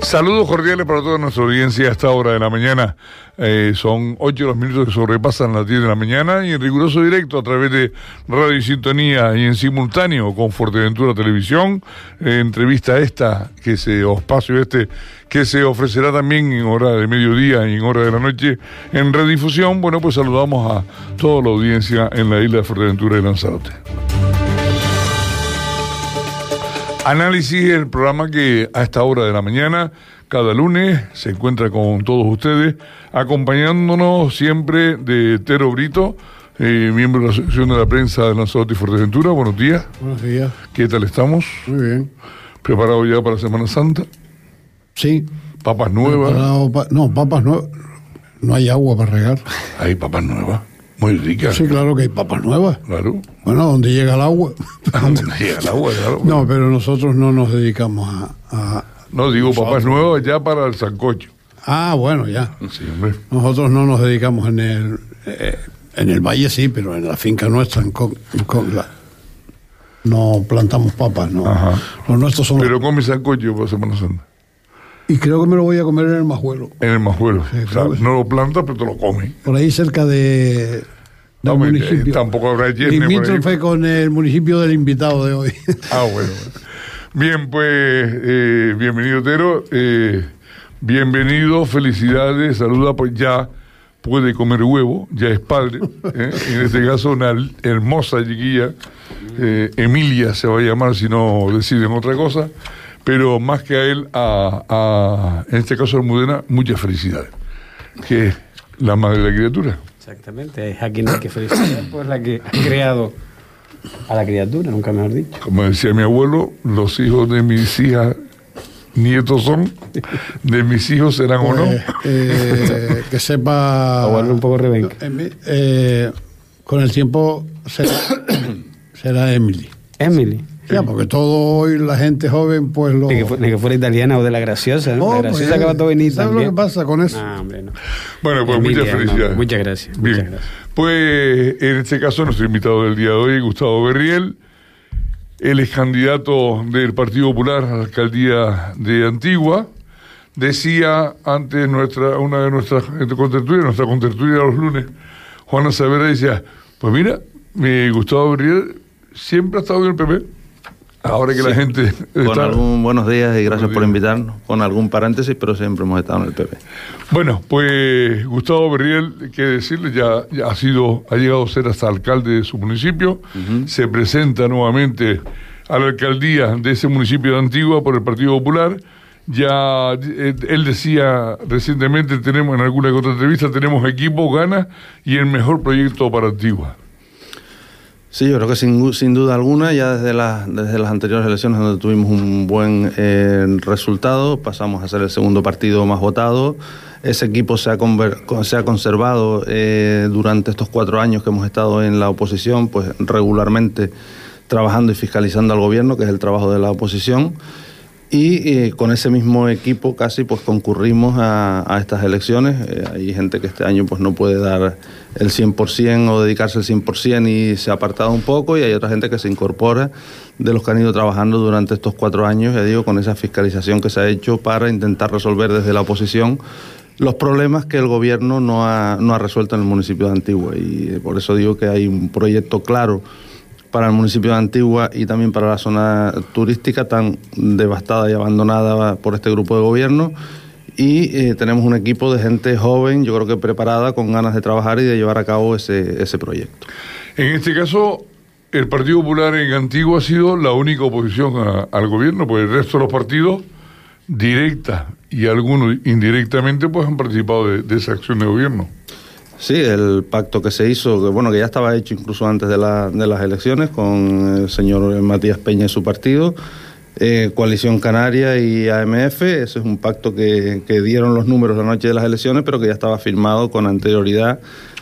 Saludos cordiales para toda nuestra audiencia a esta hora de la mañana. Son 8 los minutos que sobrepasan las 10 de la mañana y en riguroso directo a través de Radio y Sintonía y en simultáneo con Fuerteventura Televisión. Entrevista esta, espacio que se ofrecerá también en hora de mediodía y en hora de la noche en redifusión. Bueno, pues saludamos a toda la audiencia en la isla de Fuerteventura y Lanzarote. Análisis, el programa que a esta hora de la mañana, cada lunes, se encuentra con todos ustedes, acompañándonos siempre de Tero Brito, miembro de la Asociación de la Prensa de Lanzarote y Fuerteventura. Buenos días. Buenos días. ¿Qué tal estamos? Muy bien. ¿Preparado ya para Semana Santa? Sí. ¿Papas nuevas? Papas nuevas. No hay agua para regar. Hay papas nuevas. Muy ricas. Sí, claro que hay papas nuevas. Claro. Bueno, ¿dónde llega el agua? ¿Dónde llega el agua? Claro. No, pero nosotros no nos dedicamos a no, digo papas nuevas ya para el sancocho. Ah, bueno, ya. Sí, hombre. Nosotros no nos dedicamos en el valle, sí, pero en la finca nuestra, en Congla, no plantamos papas, no. Ajá. Los nuestros son... Pero come sancocho para Semana Santa. Y creo que me lo voy a comer en el Majuelo. En el Majuelo. Sí, o sea, claro. no lo plantas, pero te lo comes. Por ahí cerca del municipio. Tampoco habrá yerno. Limítrofe con el municipio del invitado de hoy. Ah, bueno. Bien, pues, bienvenido, Tero. Bienvenido, felicidades, saluda, pues ya puede comer huevo, ya es padre. En este caso, una hermosa chiquilla, Emilia se va a llamar si no deciden otra cosa. Pero más que a él, en este caso a Almudena, muchas felicidades. Que es la madre de la criatura. Exactamente, es a quien hay que felicitar, pues la que ha creado a la criatura, nunca mejor dicho. Como decía mi abuelo, los hijos de mis hijas, nietos son, de mis hijos serán o no. Que sepa... Abuelo un poco rebenca. Con el tiempo será Emily. Emily. Ya, porque todo hoy la gente joven, pues lo... Ni que fuera italiana o de la graciosa, ¿no? La graciosa acaba todo venir ¿sabes también. lo que pasa con eso? No, hombre, no. Bueno, pues Emilia, muchas felicidades. No, muchas gracias. Bien. Muchas gracias. Pues en este caso nuestro invitado del día de hoy, Gustavo Berriel. Él es candidato del Partido Popular a la alcaldía de Antigua. Decía antes una de nuestras contertulias, nuestra contertulia de los lunes, Juana Saavedra decía, pues mira, Gustavo Berriel siempre ha estado en el PP. Ahora que sí, la gente está... buenos días y gracias por invitarnos. Con algún paréntesis, pero siempre hemos estado en el PP. Bueno, pues Gustavo Berriel, qué decirle, ya ha llegado a ser hasta alcalde de su municipio. Se presenta nuevamente a la alcaldía de ese municipio de Antigua por el Partido Popular. Ya él decía recientemente, tenemos en alguna otra entrevista, tenemos equipo, ganas y el mejor proyecto para Antigua. Sí, yo creo que sin duda alguna, ya desde las anteriores elecciones donde tuvimos un buen resultado, pasamos a ser el segundo partido más votado. Ese equipo se ha conservado durante estos 4 años que hemos estado en la oposición, pues regularmente trabajando y fiscalizando al gobierno, que es el trabajo de la oposición. Y con ese mismo equipo casi pues concurrimos a estas elecciones. Hay gente que este año pues no puede dar el 100% o dedicarse el 100% y se ha apartado un poco, y hay otra gente que se incorpora de los que han ido trabajando durante estos 4 años, ya digo, con esa fiscalización que se ha hecho para intentar resolver desde la oposición los problemas que el gobierno no ha resuelto en el municipio de Antigua. Y por eso digo que hay un proyecto claro para el municipio de Antigua y también para la zona turística tan devastada y abandonada por este grupo de gobierno. Y tenemos un equipo de gente joven, yo creo que preparada, con ganas de trabajar y de llevar a cabo ese proyecto. En este caso, el Partido Popular en Antigua ha sido la única oposición al gobierno, pues el resto de los partidos, directa y algunos indirectamente, pues han participado de esa acción de gobierno. Sí, el pacto que se hizo, que ya estaba hecho incluso antes de las elecciones, con el señor Matías Peña y su partido, Coalición Canaria y AMF. Ese es un pacto que dieron los números la noche de las elecciones, pero que ya estaba firmado con anterioridad,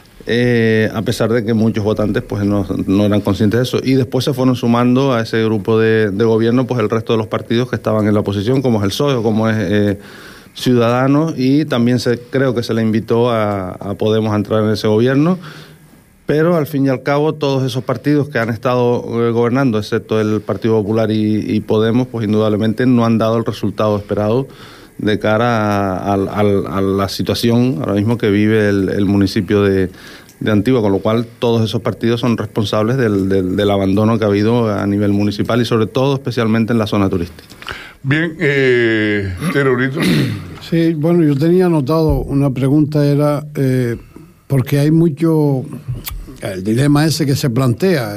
a pesar de que muchos votantes pues no eran conscientes de eso. Y después se fueron sumando a ese grupo de gobierno pues el resto de los partidos que estaban en la oposición, como es el PSOE o como es Ciudadanos, y también creo que se le invitó a Podemos a entrar en ese gobierno. Pero al fin y al cabo todos esos partidos que han estado gobernando, excepto el Partido Popular y Podemos, pues indudablemente no han dado el resultado esperado de cara a la situación ahora mismo que vive el municipio de Antigua, con lo cual todos esos partidos son responsables del abandono que ha habido a nivel municipal y sobre todo especialmente en la zona turística. Bien, Terorito. Sí, bueno, yo tenía anotado una pregunta, era porque hay mucho, el dilema ese que se plantea,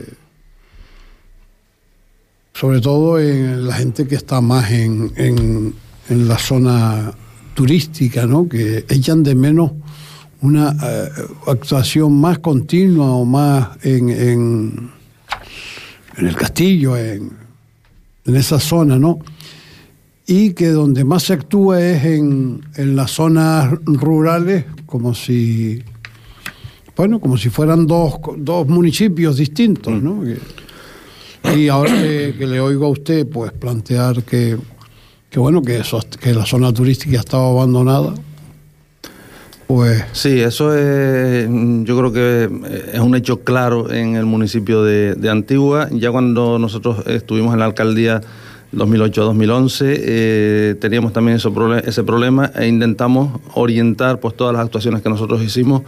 sobre todo en la gente que está más en la zona turística, ¿no? Que echan de menos una actuación más continua o más en el castillo, en esa zona, ¿no? Y que donde más se actúa es en las zonas rurales, como si fueran dos municipios distintos, ¿no? Y ahora que le oigo a usted pues plantear que la zona turística estaba abandonada, pues... Sí, eso es, yo creo que es un hecho claro en el municipio de Antigua. Ya cuando nosotros estuvimos en la alcaldía 2008-2011, teníamos también ese problema e intentamos orientar pues todas las actuaciones que nosotros hicimos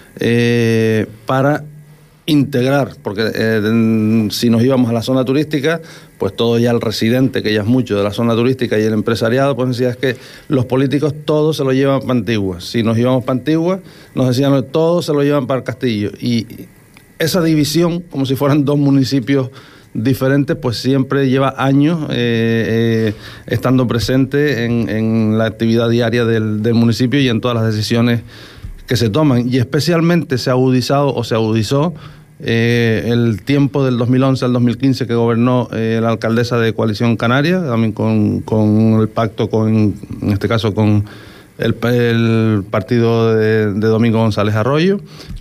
para integrar, porque si nos íbamos a la zona turística, pues todo ya el residente, que ya es mucho de la zona turística, y el empresariado, pues decía, es que los políticos todos se lo llevan para Antigua. Si nos íbamos para Antigua, nos decían, todos se lo llevan para el Castillo. Y esa división, como si fueran dos municipios diferentes, pues siempre lleva años estando presente en la actividad diaria del municipio y en todas las decisiones que se toman, y especialmente se agudizó el tiempo del 2011 al 2015 que gobernó la alcaldesa de Coalición Canaria, también con el pacto en este caso con el partido de Domingo González Arroyo,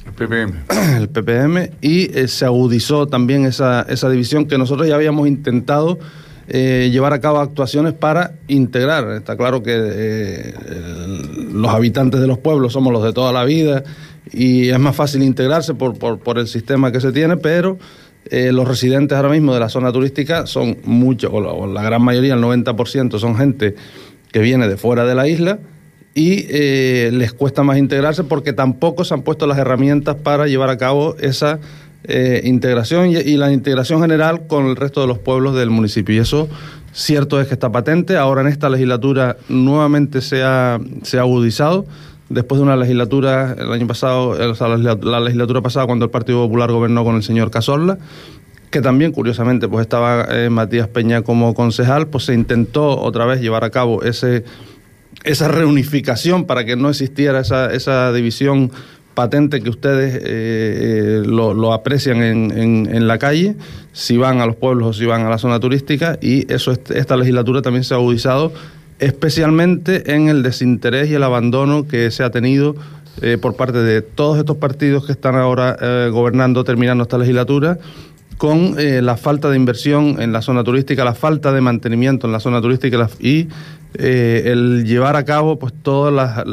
el PPM, y se agudizó también esa división que nosotros ya habíamos intentado llevar a cabo actuaciones para integrar. Está claro que los habitantes de los pueblos somos los de toda la vida y es más fácil integrarse por el sistema que se tiene, pero los residentes ahora mismo de la zona turística son muchos, o la gran mayoría, el 90%, son gente que viene de fuera de la isla y les cuesta más integrarse porque tampoco se han puesto las herramientas para llevar a cabo esa integración y la integración general con el resto de los pueblos del municipio. Y eso cierto es que está patente. Ahora en esta legislatura nuevamente se ha agudizado, después de una legislatura el año pasado, la legislatura pasada, cuando el Partido Popular gobernó con el señor Cazorla, que también curiosamente pues estaba Matías Peña como concejal, pues se intentó otra vez llevar a cabo esa reunificación para que no existiera esa división patente que ustedes lo aprecian en la calle, si van a los pueblos o si van a la zona turística, y eso esta legislatura también se ha agudizado, especialmente en el desinterés y el abandono que se ha tenido por parte de todos estos partidos que están ahora gobernando, terminando esta legislatura, con la falta de inversión en la zona turística, la falta de mantenimiento en la zona turística y el llevar a cabo pues todas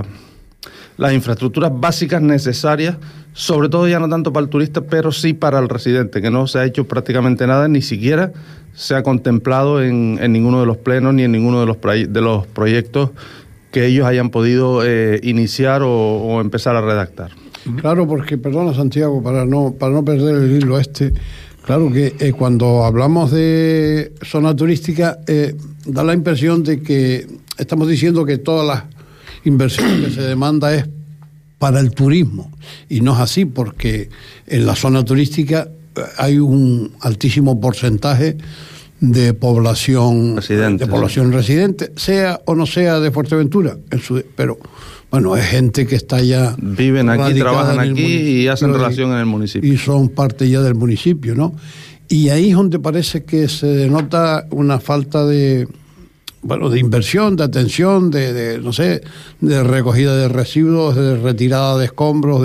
las infraestructuras básicas necesarias, sobre todo ya no tanto para el turista, pero sí para el residente, que no se ha hecho prácticamente nada, ni siquiera se ha contemplado en ninguno de los plenos ni en ninguno de los proyectos que ellos hayan podido iniciar o empezar a redactar. Claro, porque, perdona Santiago, para no perder el hilo claro que cuando hablamos de zona turística da la impresión de que estamos diciendo que todas las inversiones que se demanda es para el turismo, y no es así, porque en la zona turística hay un altísimo porcentaje de población residente, sea o no sea de Fuerteventura, pero bueno, es gente que está ya viven aquí, trabajan aquí y hacen relación en el municipio y son parte ya del municipio, ¿no? Y ahí es donde parece que se denota una falta de inversión, de atención, de recogida de residuos, de retirada de escombros,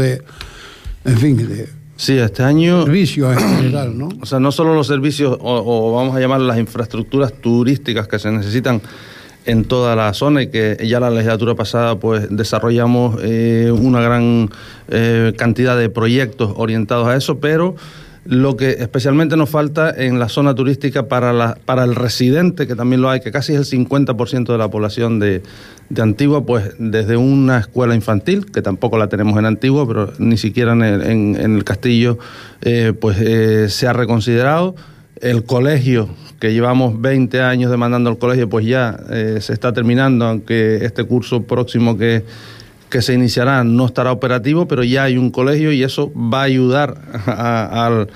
sí, este año servicios en general, ¿no? O sea, no solo los servicios o vamos a llamar las infraestructuras turísticas que se necesitan en toda la zona, y que ya la legislatura pasada pues desarrollamos una gran cantidad de proyectos orientados a eso, pero Lo que especialmente nos falta en la zona turística para el residente, que también lo hay, que casi es el 50% de la población de Antigua, pues desde una escuela infantil, que tampoco la tenemos en Antigua, pero ni siquiera en el castillo se ha reconsiderado. El colegio, que llevamos 20 años demandando el colegio, pues ya se está terminando, aunque este curso próximo que se iniciará no estará operativo, pero ya hay un colegio y eso va a ayudar a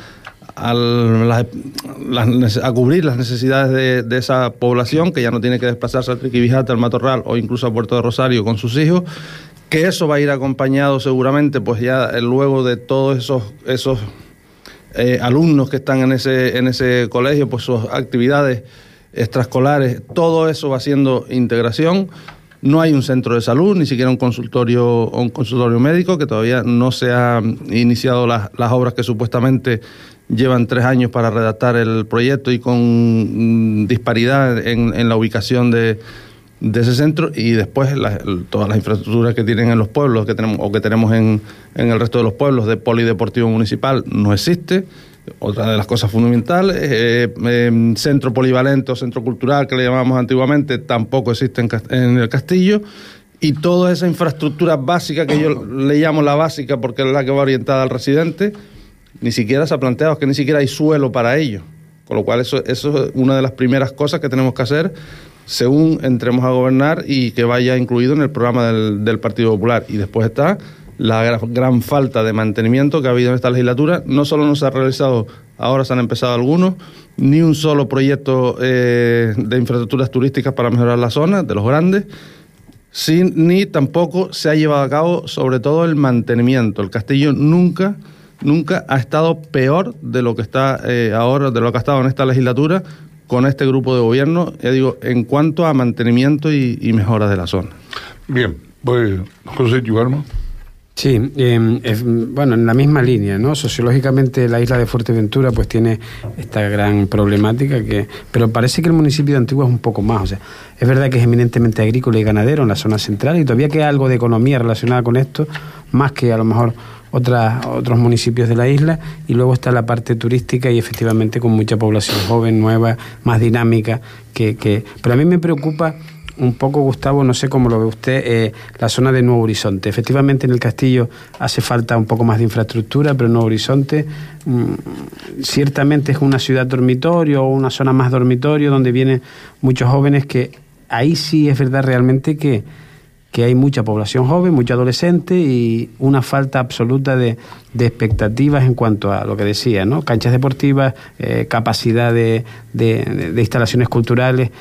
cubrir las necesidades de esa población, que ya no tiene que desplazarse a Triquibijate, al Matorral o incluso a Puerto de Rosario con sus hijos, que eso va a ir acompañado seguramente pues ya luego de todos esos alumnos que están en ese colegio, pues sus actividades extraescolares, todo eso va haciendo integración. No hay un centro de salud, ni siquiera un consultorio médico, que todavía no se han iniciado las obras que supuestamente llevan 3 años para redactar el proyecto y con disparidad en la ubicación de ese centro, y después todas las infraestructuras que tienen en los pueblos que tenemos en el resto de los pueblos de polideportivo municipal no existe. Otra de las cosas fundamentales, centro polivalente o centro cultural, que le llamamos antiguamente, tampoco existe en el castillo, y toda esa infraestructura básica, que yo le llamo la básica porque es la que va orientada al residente, ni siquiera se ha planteado, es que ni siquiera hay suelo para ello, con lo cual eso es una de las primeras cosas que tenemos que hacer según entremos a gobernar y que vaya incluido en el programa del Partido Popular. Y después está la gran falta de mantenimiento que ha habido en esta legislatura. No solo no se ha realizado, ahora se han empezado algunos, ni un solo proyecto de infraestructuras turísticas para mejorar la zona de los grandes, ni tampoco se ha llevado a cabo sobre todo el mantenimiento. El castillo nunca ha estado peor de lo que está ahora, de lo que ha estado en esta legislatura con este grupo de gobierno, ya digo, en cuanto a mantenimiento y mejora de la zona. Bien, pues José Yugarma. Sí, bueno, en la misma línea, ¿no? Sociológicamente la isla de Fuerteventura pues tiene esta gran problemática, pero parece que el municipio de Antigua es un poco más. O sea, es verdad que es eminentemente agrícola y ganadero en la zona central, y todavía queda algo de economía relacionada con esto, más que a lo mejor otros municipios de la isla, y luego está la parte turística y efectivamente con mucha población joven, nueva, más dinámica, pero a mí me preocupa un poco, Gustavo, no sé cómo lo ve usted, la zona de Nuevo Horizonte. Efectivamente en el castillo hace falta un poco más de infraestructura, pero Nuevo Horizonte ciertamente es una ciudad dormitorio o una zona más dormitorio donde vienen muchos jóvenes, que ahí sí es verdad realmente que hay mucha población joven, mucho adolescente y una falta absoluta de expectativas en cuanto a lo que decía, ¿no? Canchas deportivas, capacidad de instalaciones culturales,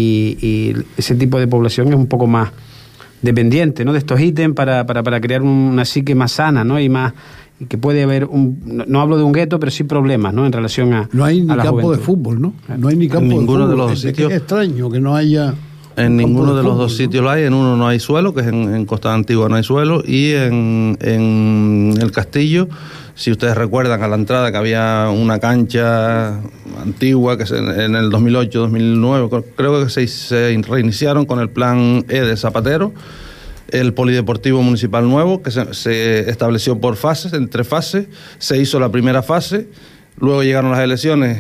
y ese tipo de población es un poco más dependiente, ¿no?, de estos ítems para crear una psique más sana, ¿no? Y que puede haber no hablo de un gueto, pero sí problemas, ¿no?, en relación a no hay ni campo juventud. De fútbol, ¿no? No hay ni campo de fútbol. De los sitios. Es extraño que no haya. En ninguno de los dos sitios lo hay. En uno no hay suelo, que es en Costa Antigua no hay suelo, y en el castillo, si ustedes recuerdan, a la entrada que había una cancha antigua que en el 2008-2009 creo que se reiniciaron con el plan de Zapatero, el polideportivo municipal nuevo que se estableció por fases, en 3 fases. Se hizo la primera fase. Luego llegaron las elecciones,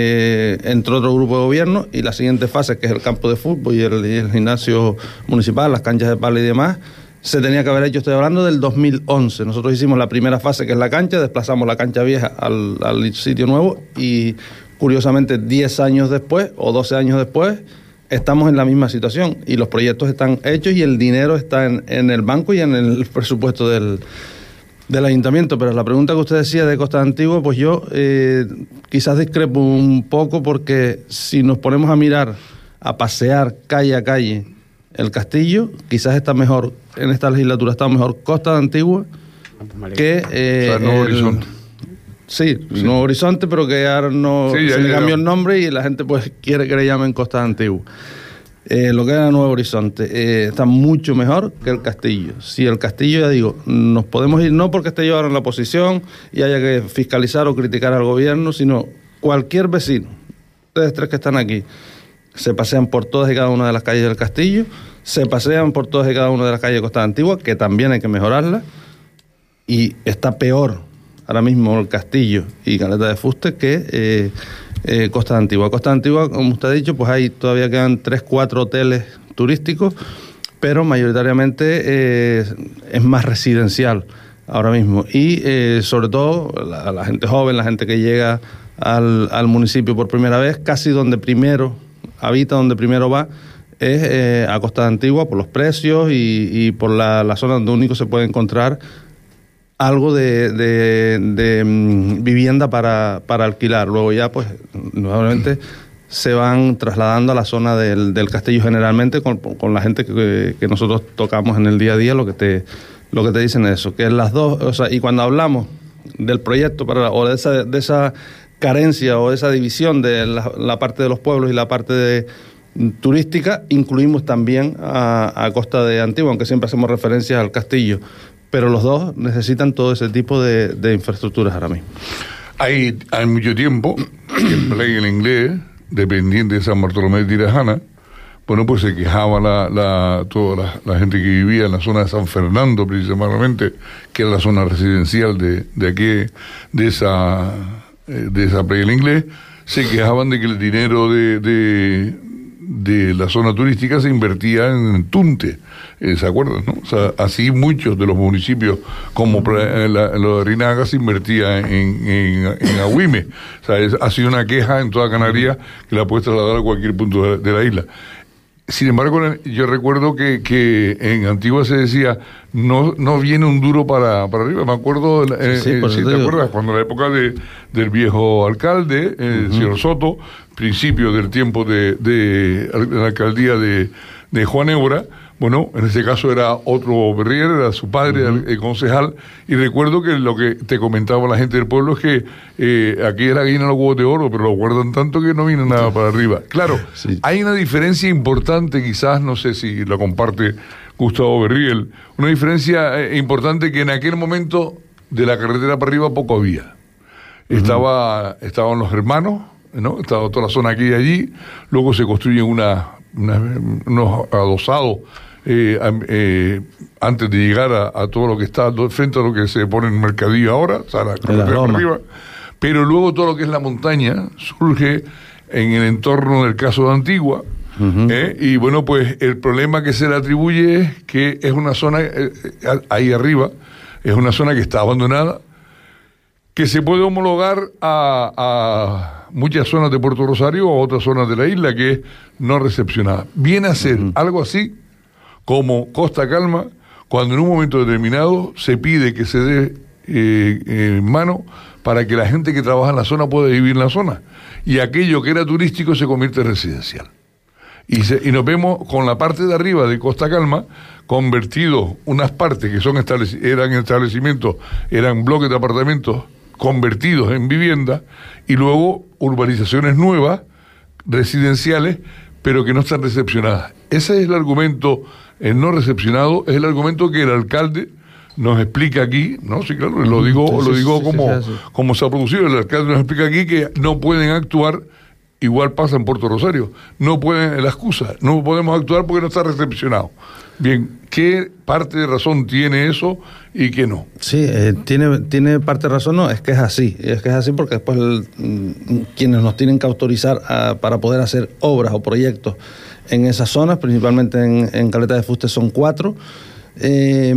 entró otro grupo de gobierno, y la siguiente fase, que es el campo de fútbol y el gimnasio municipal, las canchas de pádel y demás, se tenía que haber hecho, estoy hablando del 2011. Nosotros hicimos la primera fase, que es la cancha, desplazamos la cancha vieja al sitio nuevo, y curiosamente 10 años después o 12 años después estamos en la misma situación, y los proyectos están hechos y el dinero está en el banco y en el presupuesto del ayuntamiento. Pero la pregunta que usted decía de Costa Antigua, pues yo quizás discrepo un poco, porque si nos ponemos a mirar, a pasear calle a calle el castillo, quizás está mejor, en esta legislatura está mejor Costa Antigua que Nuevo Horizonte. Sí, Nuevo Horizonte, pero que ahora no se le cambió el nombre y la gente pues quiere que le llamen Costa Antigua. Lo que era Nuevo Horizonte está mucho mejor que el castillo. Si el castillo, ya digo, nos podemos ir, no porque esté yo ahora en la oposición y haya que fiscalizar o criticar al gobierno, sino cualquier vecino, ustedes 3 que están aquí, se pasean por todas y cada una de las calles del castillo, se pasean por todas y cada una de las calles de Costa Antigua, que también hay que mejorarla, y está peor ahora mismo el Castillo y Caleta de Fuste que Costa de Antigua. Costa de Antigua, como usted ha dicho, pues ahí todavía quedan 3-4 hoteles turísticos, pero mayoritariamente es más residencial ahora mismo. Y sobre todo la gente joven, la gente que llega al municipio por primera vez, casi donde primero habita, donde primero va, es a Costa de Antigua por los precios y por la zona donde único se puede encontrar algo de vivienda para alquilar. Luego ya, pues, nuevamente se van trasladando a la zona del Castillo generalmente con la gente que nosotros tocamos en el día a día, lo que te dicen es eso, que es las dos, o sea, y cuando hablamos del proyecto o de esa carencia o de esa división de la parte de los pueblos y la parte turística, incluimos también a Costa de Antigua, aunque siempre hacemos referencias al Castillo, pero los dos necesitan todo ese tipo de infraestructuras ahora mismo. Hay mucho tiempo que el Playa del Inglés, dependiente de San Bartolomé de Tirajana, bueno, pues se quejaba toda la gente que vivía en la zona de San Fernando, principalmente, que era la zona residencial de aquí, de esa Playa del Inglés, se quejaban de que el dinero de la zona turística se invertía en Tunte, ¿se acuerdan? ¿No? O sea, así muchos de los municipios, como lo de Rinaga, se invertía en Agüime. O sea, ha sido una queja en toda Canarias que la puedes trasladar a cualquier punto de la isla. Sin embargo, yo recuerdo que en Antigua se decía, no viene un duro para arriba. Me acuerdo, si te acuerdas, cuando en la época del viejo alcalde, el señor Soto, principio del tiempo de la alcaldía de Juan Eura, bueno, en ese caso era otro Berrier, era su padre, el concejal, y recuerdo que lo que te comentaba la gente del pueblo es que aquí era gallina los huevos de oro, pero lo guardan tanto que no viene nada para arriba. Claro, hay una diferencia importante, quizás, no sé si la comparte Gustavo Berriel, una diferencia importante que en aquel momento de la carretera para arriba poco había. Estaban los hermanos, ¿no? Estaba toda la zona aquí y allí, luego se construyen unos adosados antes de llegar a todo lo que está frente a lo que se pone en el mercadillo ahora, o sea, la carretera para arriba, pero luego todo lo que es la montaña surge en el entorno del caso de Antigua. Y bueno, pues el problema que se le atribuye es que es una zona ahí arriba, es una zona que está abandonada, que se puede homologar a muchas zonas de Puerto Rosario o a otras zonas de la isla, que es no recepcionada. Viene a ser algo así como Costa Calma, cuando en un momento determinado se pide que se dé mano para que la gente que trabaja en la zona pueda vivir en la zona, y aquello que era turístico se convierte en residencial. Y nos vemos con la parte de arriba de Costa Calma convertidos, unas partes que eran establecimientos, eran bloques de apartamentos convertidos en vivienda, y luego urbanizaciones nuevas, residenciales, pero que no están recepcionadas. Ese es el argumento, el no recepcionado, es el argumento que el alcalde nos explica aquí, ¿no? Sí, claro, lo digo como se ha producido. El alcalde nos explica aquí que no pueden actuar. Igual pasa en Puerto Rosario. No pueden, la excusa, no podemos actuar porque no está recepcionado. Bien, ¿qué parte de razón tiene eso y qué no? Sí, tiene parte de razón, no, es que es así porque después quienes nos tienen que autorizar para poder hacer obras o proyectos en esas zonas, principalmente en Caleta de Fuste, son 4, que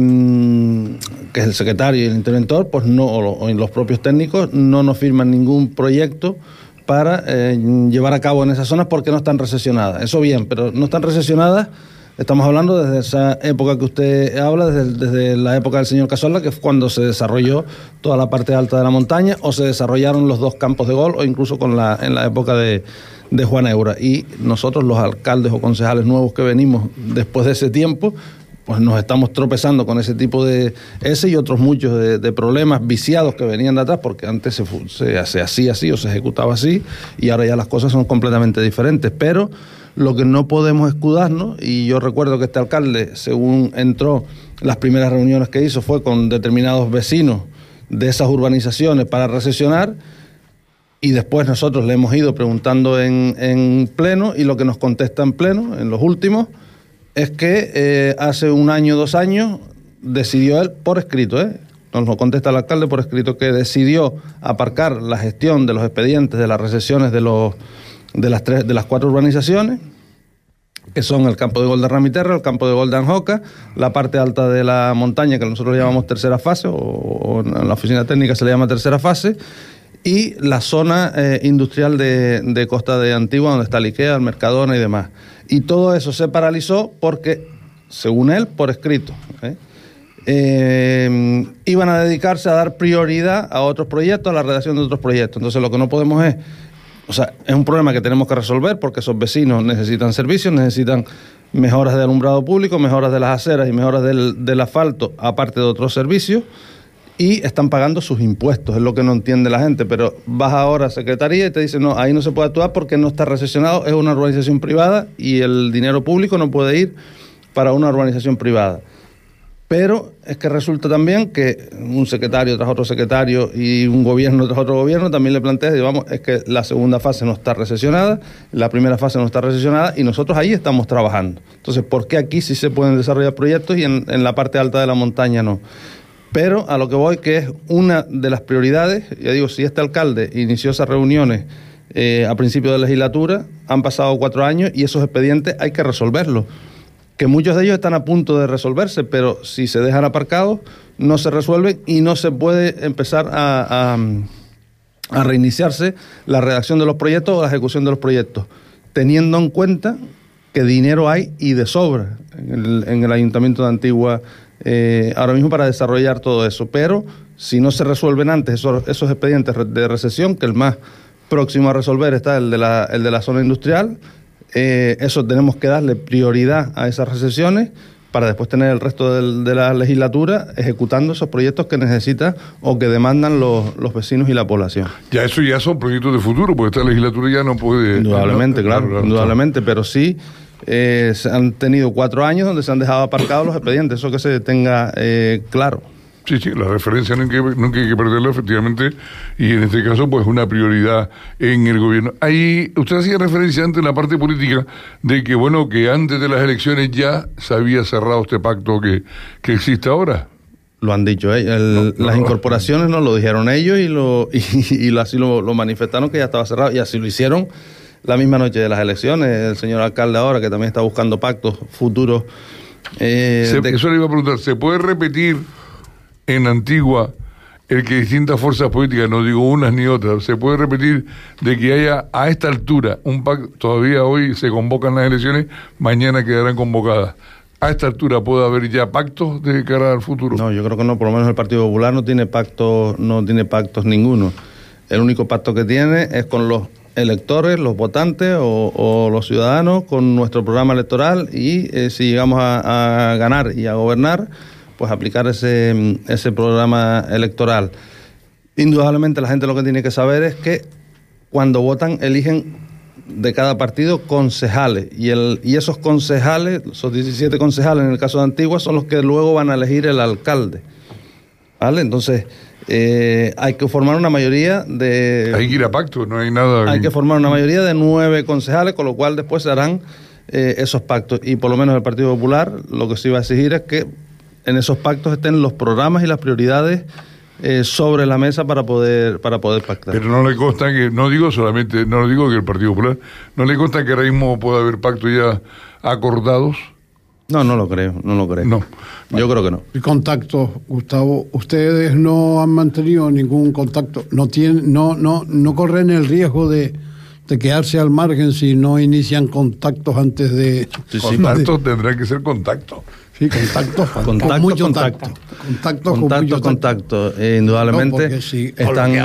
es el secretario y el interventor, pues no, o los propios técnicos no nos firman ningún proyecto para llevar a cabo en esas zonas porque no están recesionadas. Eso bien, pero no están recesionadas, estamos hablando desde esa época que usted habla, desde la época del señor Cazorla, que fue cuando se desarrolló toda la parte alta de la montaña, o se desarrollaron los 2 campos de golf, o incluso en la época de Juan Eura. Y nosotros, los alcaldes o concejales nuevos que venimos después de ese tiempo, pues nos estamos tropezando con ese tipo ese y otros muchos de problemas viciados que venían de atrás, porque antes se hacía así o se ejecutaba así, y ahora ya las cosas son completamente diferentes. Pero lo que no podemos escudarnos, y yo recuerdo que este alcalde, según entró, las primeras reuniones que hizo fue con determinados vecinos de esas urbanizaciones para recesionar, y después nosotros le hemos ido preguntando en pleno, y lo que nos contesta en pleno, en los últimos, es que hace 1 año, 2 años, decidió él, por escrito, nos lo contesta el alcalde por escrito, que decidió aparcar la gestión de los expedientes de las recesiones de las 4 urbanizaciones, que son el campo de gol de Ramiterra, el campo de gol de Anjoca, la parte alta de la montaña, que nosotros llamamos tercera fase, o en la oficina técnica se le llama tercera fase, y la zona industrial de Costa de Antigua, donde está el IKEA, el Mercadona y demás. Y todo eso se paralizó porque, según él, por escrito, iban a dedicarse a dar prioridad a otros proyectos, a la redacción de otros proyectos. Entonces lo que no podemos es un problema que tenemos que resolver, porque esos vecinos necesitan servicios, necesitan mejoras de alumbrado público, mejoras de las aceras y mejoras del asfalto, aparte de otros servicios, y están pagando sus impuestos, es lo que no entiende la gente. Pero vas ahora a Secretaría y te dicen, no, ahí no se puede actuar porque no está recesionado, es una urbanización privada y el dinero público no puede ir para una urbanización privada. Pero es que resulta también que un secretario tras otro secretario y un gobierno tras otro gobierno también le plantea, digamos, es que la segunda fase no está recesionada, la primera fase no está recesionada y nosotros ahí estamos trabajando. Entonces, ¿por qué aquí sí se pueden desarrollar proyectos y en la parte alta de la montaña no? Pero a lo que voy, que es una de las prioridades, ya digo, si este alcalde inició esas reuniones a principio de legislatura, han pasado 4 años y esos expedientes hay que resolverlos. Que muchos de ellos están a punto de resolverse, pero si se dejan aparcados, no se resuelven y no se puede empezar a reiniciarse la redacción de los proyectos o la ejecución de los proyectos, teniendo en cuenta que dinero hay y de sobra en el Ayuntamiento de Antigua ahora mismo para desarrollar todo eso. Pero si no se resuelven antes esos expedientes de recesión, que el más próximo a resolver está el de la zona industrial, eso tenemos que darle prioridad a esas recesiones para después tener el resto de la legislatura ejecutando esos proyectos que necesitan o que demandan los vecinos y la población. Ya eso ya son proyectos de futuro, porque esta legislatura ya no puede... Indudablemente, claro, indudablemente, pero sí se han tenido 4 años donde se han dejado aparcados los expedientes, eso que se tenga claro. Sí, la referencia no hay que perderla, efectivamente, y en este caso, pues, una prioridad en el gobierno. Ahí, usted hacía referencia antes en la parte política de que, bueno, que antes de las elecciones ya se había cerrado este pacto que existe ahora. Lo han dicho ellos. Las incorporaciones nos lo dijeron ellos y así lo manifestaron, que ya estaba cerrado, y así lo hicieron la misma noche de las elecciones. El señor alcalde ahora, que también está buscando pactos futuros. Eso le iba a preguntar, ¿se puede repetir en Antigua el que distintas fuerzas políticas, no digo unas ni otras, se puede repetir de que haya a esta altura un pacto? Todavía hoy se convocan las elecciones, mañana quedarán convocadas. ¿A esta altura puede haber ya pactos de cara al futuro? No, yo creo que no, por lo menos el Partido Popular no tiene pactos ninguno. El único pacto que tiene es con los electores, los votantes o los ciudadanos, con nuestro programa electoral y si llegamos a ganar y a gobernar, pues aplicar ese programa electoral. Indudablemente la gente lo que tiene que saber es que cuando votan eligen de cada partido concejales y esos concejales, esos 17 concejales en el caso de Antigua, son los que luego van a elegir el alcalde, ¿vale? Entonces hay que formar una mayoría de... Hay que ir a pacto, no hay nada... Hay que formar una mayoría de 9 concejales, con lo cual después se harán esos pactos, y por lo menos el Partido Popular lo que sí va a exigir es que en esos pactos estén los programas y las prioridades sobre la mesa para poder pactar. Pero no le consta que, no digo que el Partido Popular, no le consta que ahora mismo pueda haber pactos ya acordados. No lo creo. No. Yo creo que no. ¿Y contactos, Gustavo? ¿Ustedes no han mantenido ningún contacto? ¿No corren el riesgo de quedarse al margen si no inician contactos antes de...? Sí, contactos tendrán que ser contactos. Sí, contactos. Contacto. Indudablemente no, si están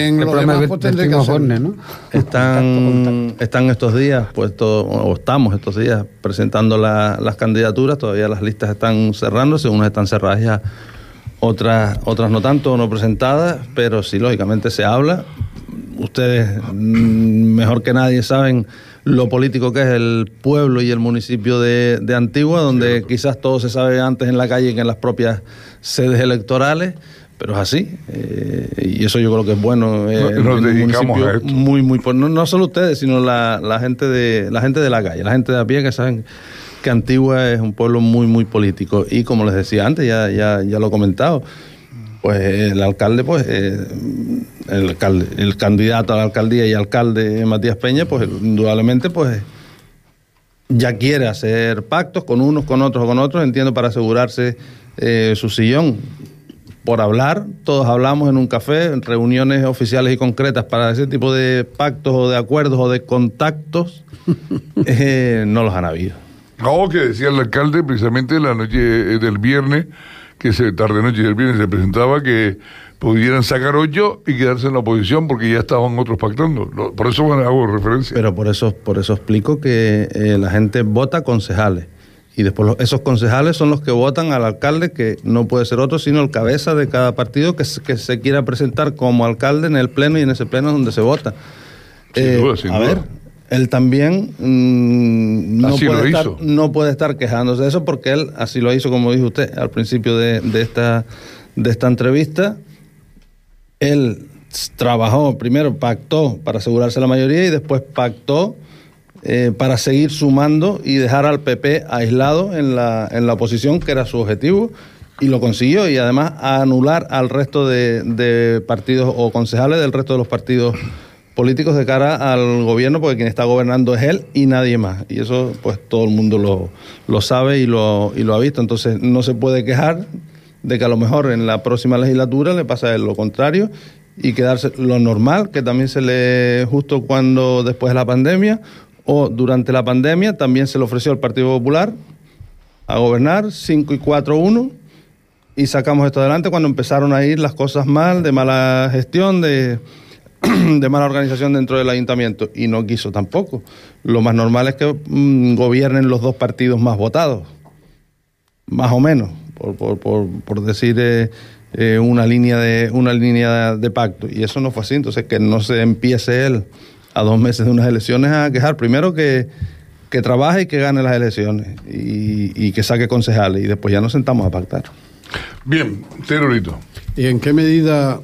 están estos días, estamos estos días presentando las candidaturas. Todavía las listas están cerrándose, unas están cerradas ya, otras no tanto, no presentadas, pero sí, lógicamente se habla. Ustedes mejor que nadie saben lo político que es el pueblo y el municipio de Antigua, donde quizás todo se sabe antes en la calle que en las propias sedes electorales, pero es así, y eso yo creo que es bueno. Nos dedicamos a esto. Muy, no solo ustedes, sino la gente de la calle, la gente de a pie, que saben que Antigua es un pueblo muy, muy político, y como les decía antes, ya lo he comentado, pues el alcalde, pues el candidato a la alcaldía y alcalde Matías Peña, pues indudablemente, pues ya quiere hacer pactos con unos, con otros o con otros, entiendo, para asegurarse su sillón. Por hablar, todos hablamos en un café, en reuniones oficiales y concretas para ese tipo de pactos o de acuerdos o de contactos, no los han habido. No, que decía el alcalde precisamente la noche del viernes, tarde noche del viernes se presentaba que pudieran sacar 8 y quedarse en la oposición porque ya estaban otros pactando. Por eso hago referencia. Pero por eso explico que la gente vota concejales. Y después esos concejales son los que votan al alcalde, que no puede ser otro, sino el cabeza de cada partido que se quiera presentar como alcalde en el pleno, y en ese pleno es donde se vota. Sin duda. Ver, él también no puede estar quejándose de eso, porque él así lo hizo, como dijo usted al principio de esta entrevista. Él trabajó, primero pactó para asegurarse la mayoría y después pactó para seguir sumando y dejar al PP aislado en la oposición, que era su objetivo, y lo consiguió, y además anular al resto de partidos o concejales del resto de los partidos políticos de cara al gobierno, porque quien está gobernando es él y nadie más, y eso pues todo el mundo lo sabe y lo ha visto. Entonces no se puede quejar de que a lo mejor en la próxima legislatura le pasa lo contrario y quedarse lo normal, que también se le, justo cuando después de la pandemia o durante la pandemia, también se le ofreció al Partido Popular a gobernar 5-4-1, y sacamos esto adelante cuando empezaron a ir las cosas mal, de mala gestión, de mala organización dentro del ayuntamiento, y no quiso tampoco. Lo más normal es que gobiernen los dos partidos más votados, más o menos, por decir una línea de pacto, y eso no fue así. Entonces, que no se empiece él a 2 meses de unas elecciones a quejar. Primero que trabaje y que gane las elecciones y que saque concejales, y después ya nos sentamos a pactar. Bien, Terorito. ¿Y en qué medida,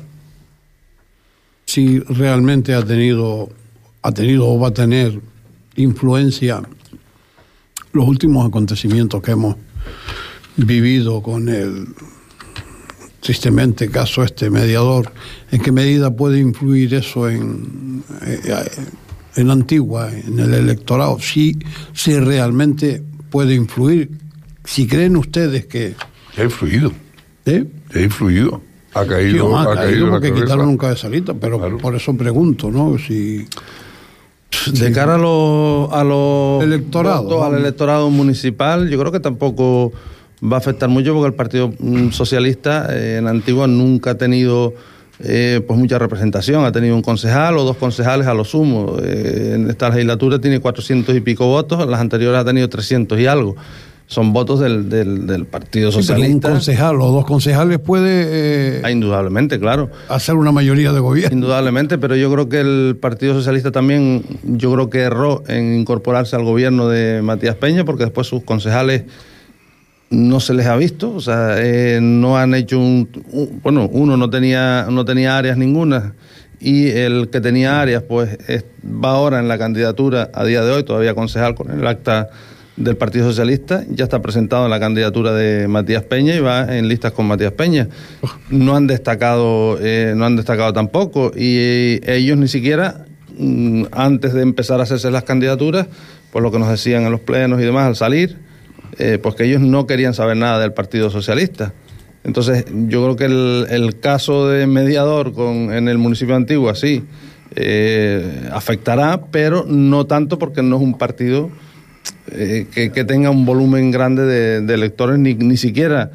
si realmente ha tenido o va a tener influencia los últimos acontecimientos que hemos vivido con el tristemente caso mediador, en qué medida puede influir eso en Antigua, en el electorado? Si realmente puede influir, si creen ustedes que... Ya ha influido. Ya ha influido. Ha caído porque quitaron un cabezalito, pero claro, por eso pregunto, ¿no? Si de cara a los electorado, al electorado municipal, yo creo que tampoco va a afectar mucho, porque el Partido Socialista en Antigua nunca ha tenido pues mucha representación. Ha tenido un concejal o 2 concejales a lo sumo. En esta legislatura tiene 400 y pico votos, en las anteriores ha tenido 300 y algo. Son votos del Partido Socialista. Pero un concejal o 2 concejales puede... indudablemente, claro. Hacer una mayoría de gobierno. Indudablemente, pero yo creo que el Partido Socialista también, yo creo que erró en incorporarse al gobierno de Matías Peña, porque después sus concejales no se les ha visto. O sea, no han hecho uno no tenía áreas ninguna, y el que tenía áreas pues va ahora en la candidatura a día de hoy, todavía concejal con el acta del Partido Socialista, ya está presentado en la candidatura de Matías Peña y va en listas con Matías Peña. No han destacado tampoco, y ellos ni siquiera antes de empezar a hacerse las candidaturas, pues lo que nos decían en los plenos y demás al salir, pues que ellos no querían saber nada del Partido Socialista. Entonces yo creo que el caso de mediador en el municipio de Antigua sí afectará, pero no tanto, porque no es un partido que tenga un volumen grande de electores, ni siquiera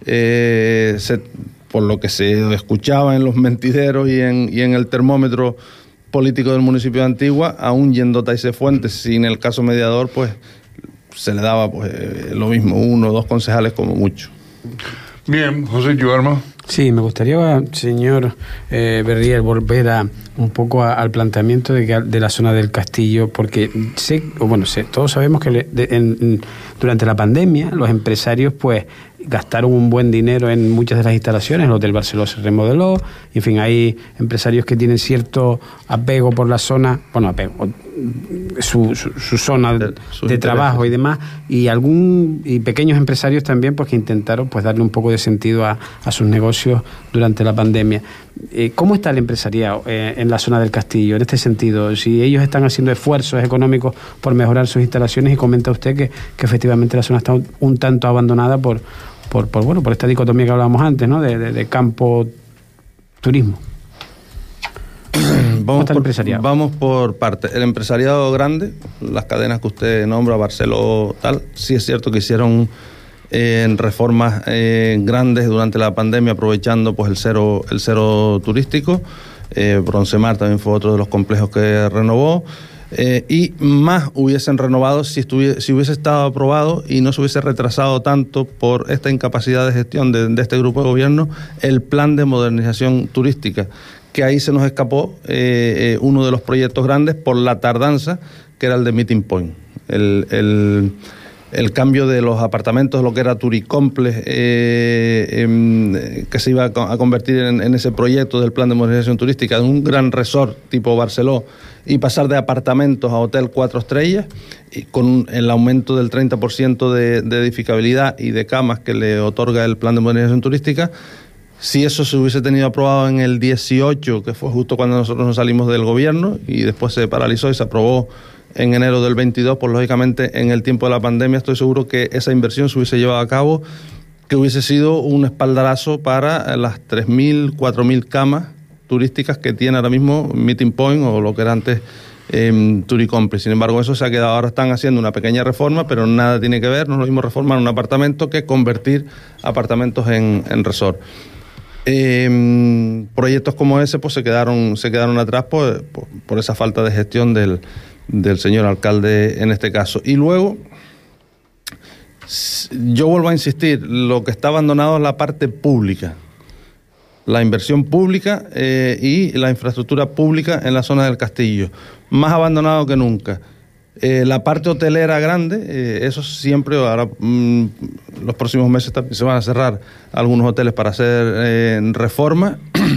por lo que se escuchaba en los mentideros y en el termómetro político del municipio de Antigua, aún yendo Taise Fuentes sin el caso mediador, pues se le daba pues lo mismo, 1 o 2 concejales como mucho. Bien, José Yuarma. Sí, me gustaría, señor Berriel, volver un poco al planteamiento de la zona del Castillo, porque todos sabemos que durante la pandemia los empresarios pues gastaron un buen dinero en muchas de las instalaciones. El Hotel Barceló se remodeló, y en fin, hay empresarios que tienen cierto apego por la zona, bueno, apego, su zona de trabajo y demás, y pequeños empresarios también, pues que intentaron pues darle un poco de sentido a sus negocios durante la pandemia. ¿Cómo está el empresariado en la zona del Castillo en este sentido? Si ellos están haciendo esfuerzos económicos por mejorar sus instalaciones, y comenta usted que efectivamente la zona está un tanto abandonada por esta dicotomía que hablábamos antes, ¿no? De campo turismo. Vamos por partes. El empresariado grande, las cadenas que usted nombra, Barceló, tal, sí es cierto que hicieron reformas grandes durante la pandemia, aprovechando pues el cero turístico. Broncemar también fue otro de los complejos que renovó. Y más hubiesen renovado si hubiese estado aprobado y no se hubiese retrasado tanto por esta incapacidad de gestión de este grupo de gobierno el plan de modernización turística, que ahí se nos escapó uno de los proyectos grandes por la tardanza, que era el de Meeting Point. El cambio de los apartamentos, lo que era Turicomplex, que se iba a convertir en ese proyecto del plan de modernización turística, de un gran resort tipo Barceló, y pasar de apartamentos a hotel 4 estrellas, y con el aumento del 30% de edificabilidad y de camas que le otorga el plan de modernización turística. Si eso se hubiese tenido aprobado en el 18, que fue justo cuando nosotros nos salimos del gobierno, y después se paralizó y se aprobó en enero del 22, pues lógicamente en el tiempo de la pandemia estoy seguro que esa inversión se hubiese llevado a cabo, que hubiese sido un espaldarazo para las 3.000, 4.000 camas turísticas que tiene ahora mismo Meeting Point, o lo que era antes Turicomplex. Sin embargo, eso se ha quedado. Ahora están haciendo una pequeña reforma, pero nada tiene que ver. No es lo mismo reformar un apartamento que convertir apartamentos en resort. Proyectos como ese pues se quedaron atrás por esa falta de gestión del señor alcalde en este caso. Y luego, yo vuelvo a insistir, lo que está abandonado es la parte pública, la inversión pública y la infraestructura pública en la zona del Castillo, más abandonado que nunca. La parte hotelera grande, eso siempre, ahora los próximos meses también se van a cerrar algunos hoteles para hacer reforma,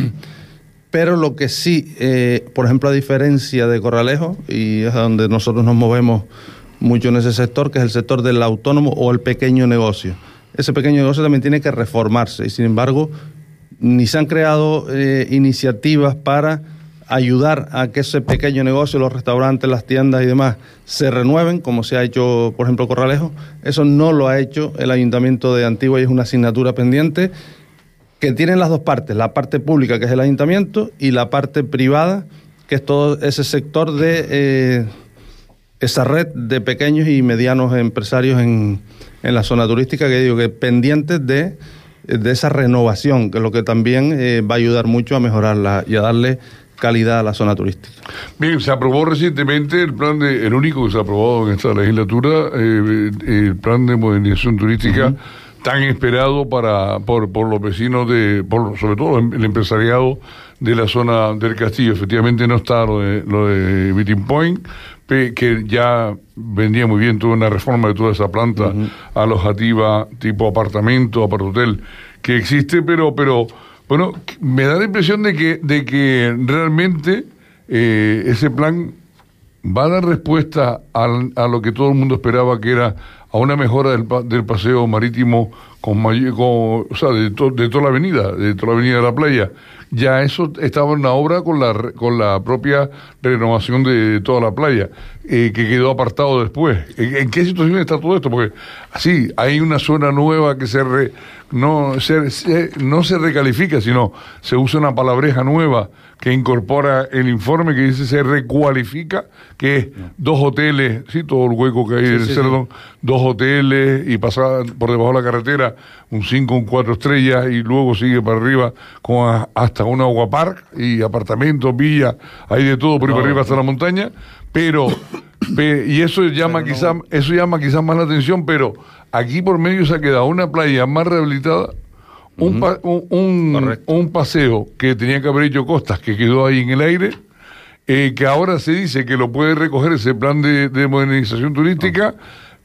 pero lo que sí, por ejemplo, a diferencia de Corralejo, y es donde nosotros nos movemos mucho en ese sector, que es el sector del autónomo o el pequeño negocio. Ese pequeño negocio también tiene que reformarse, y sin embargo, ni se han creado iniciativas para ayudar a que ese pequeño negocio, los restaurantes, las tiendas y demás, se renueven, como se ha hecho, por ejemplo, Corralejo. Eso no lo ha hecho el Ayuntamiento de Antigua, y es una asignatura pendiente que tienen las dos partes, la parte pública, que es el Ayuntamiento, y la parte privada, que es todo ese sector de esa red de pequeños y medianos empresarios en la zona turística, que digo que pendientes de esa renovación, que es lo que también va a ayudar mucho a mejorarla y a darle calidad a la zona turística. Bien, se aprobó recientemente el único que se ha aprobado en esta legislatura, el plan de modernización turística, tan esperado por los vecinos, sobre todo el empresariado de la zona del Castillo. Efectivamente no está lo de Meeting Point, que ya vendía muy bien, tuvo una reforma de toda esa planta alojativa tipo apartamento, apartohotel, que existe, pero bueno, me da la impresión de que realmente ese plan va a dar respuesta a lo que todo el mundo esperaba, que era a una mejora del paseo marítimo o sea, de toda la avenida de la playa. Ya eso estaba en la obra con la propia renovación de toda la playa, que quedó apartado después. ¿En qué situación está todo esto? Porque así hay una zona nueva que no se recalifica, sino se usa una palabreja nueva que incorpora el informe, que dice se recualifica, que es 2 hoteles, sí, todo el hueco que hay del Cerdón, 2 hoteles, y pasar por debajo de la carretera un 5, un 4 estrellas, y luego sigue para arriba con hasta un aguapark y apartamentos, villas, hay de todo por ahí para arriba hasta la montaña, y eso llama quizás más la atención, pero aquí por medio se ha quedado una playa más rehabilitada, un paseo que tenía que haber hecho Costas, que quedó ahí en el aire, que ahora se dice que lo puede recoger ese plan de modernización turística,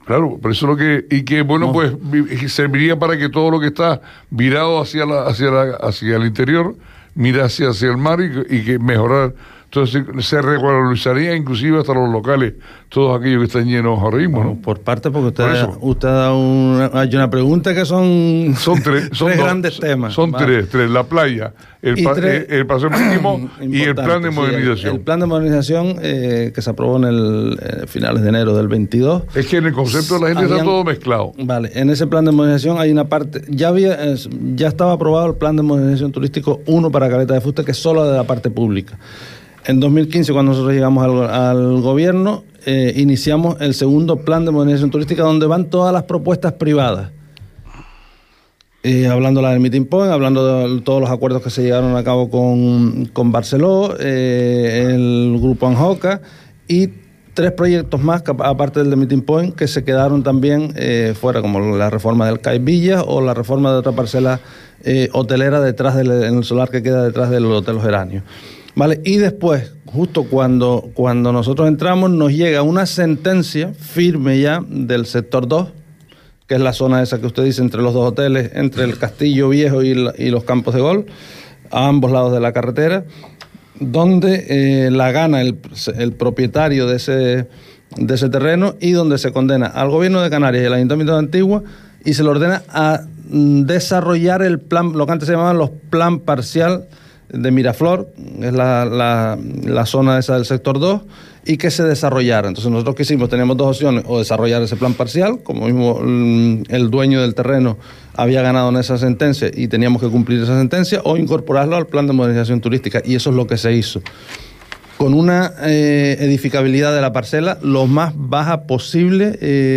Claro, pero eso es lo que... Y que, bueno, pues serviría para que todo lo que está virado hacia el interior, mire hacia el mar y que mejorar. Entonces se regularizaría inclusive hasta los locales, todos aquellos que están llenos ahora mismo, ¿no? Por parte, porque usted ha dado una pregunta que son tres grandes temas. Son tres, la playa, el paseo marítimo y el plan de modernización. El plan de modernización que se aprobó en el finales de enero del 22. Es que en el concepto de la gente está todo mezclado. Vale, en ese plan de modernización hay una parte, ya estaba aprobado el plan de modernización turístico 1 para Caleta de Fuste, que es solo de la parte pública. En 2015, cuando nosotros llegamos al gobierno, iniciamos el segundo plan de modernización turística, donde van todas las propuestas privadas. Hablando de la del Meeting Point, hablando de todos los acuerdos que se llegaron a cabo con Barceló, el Grupo Anjoca y 3 proyectos más, aparte del de Meeting Point, que se quedaron también fuera, como la reforma del CAI Villa o la reforma de otra parcela hotelera en el solar que queda detrás del Hotel Geranio. Vale, y después, justo cuando nosotros entramos, nos llega una sentencia firme ya del sector 2, que es la zona esa que usted dice entre los 2 hoteles, entre el Castillo Viejo y los campos de golf, a ambos lados de la carretera, donde la gana el propietario de ese terreno y donde se condena al gobierno de Canarias y al Ayuntamiento de Antigua y se le ordena a desarrollar el plan, lo que antes se llamaban los plan parcial de Miraflor, es la zona esa del sector 2, y que se desarrollara. Entonces nosotros que hicimos, teníamos 2 opciones: o desarrollar ese plan parcial, como mismo el dueño del terreno había ganado en esa sentencia y teníamos que cumplir esa sentencia, o incorporarlo al plan de modernización turística, y eso es lo que se hizo, con una edificabilidad de la parcela lo más baja posible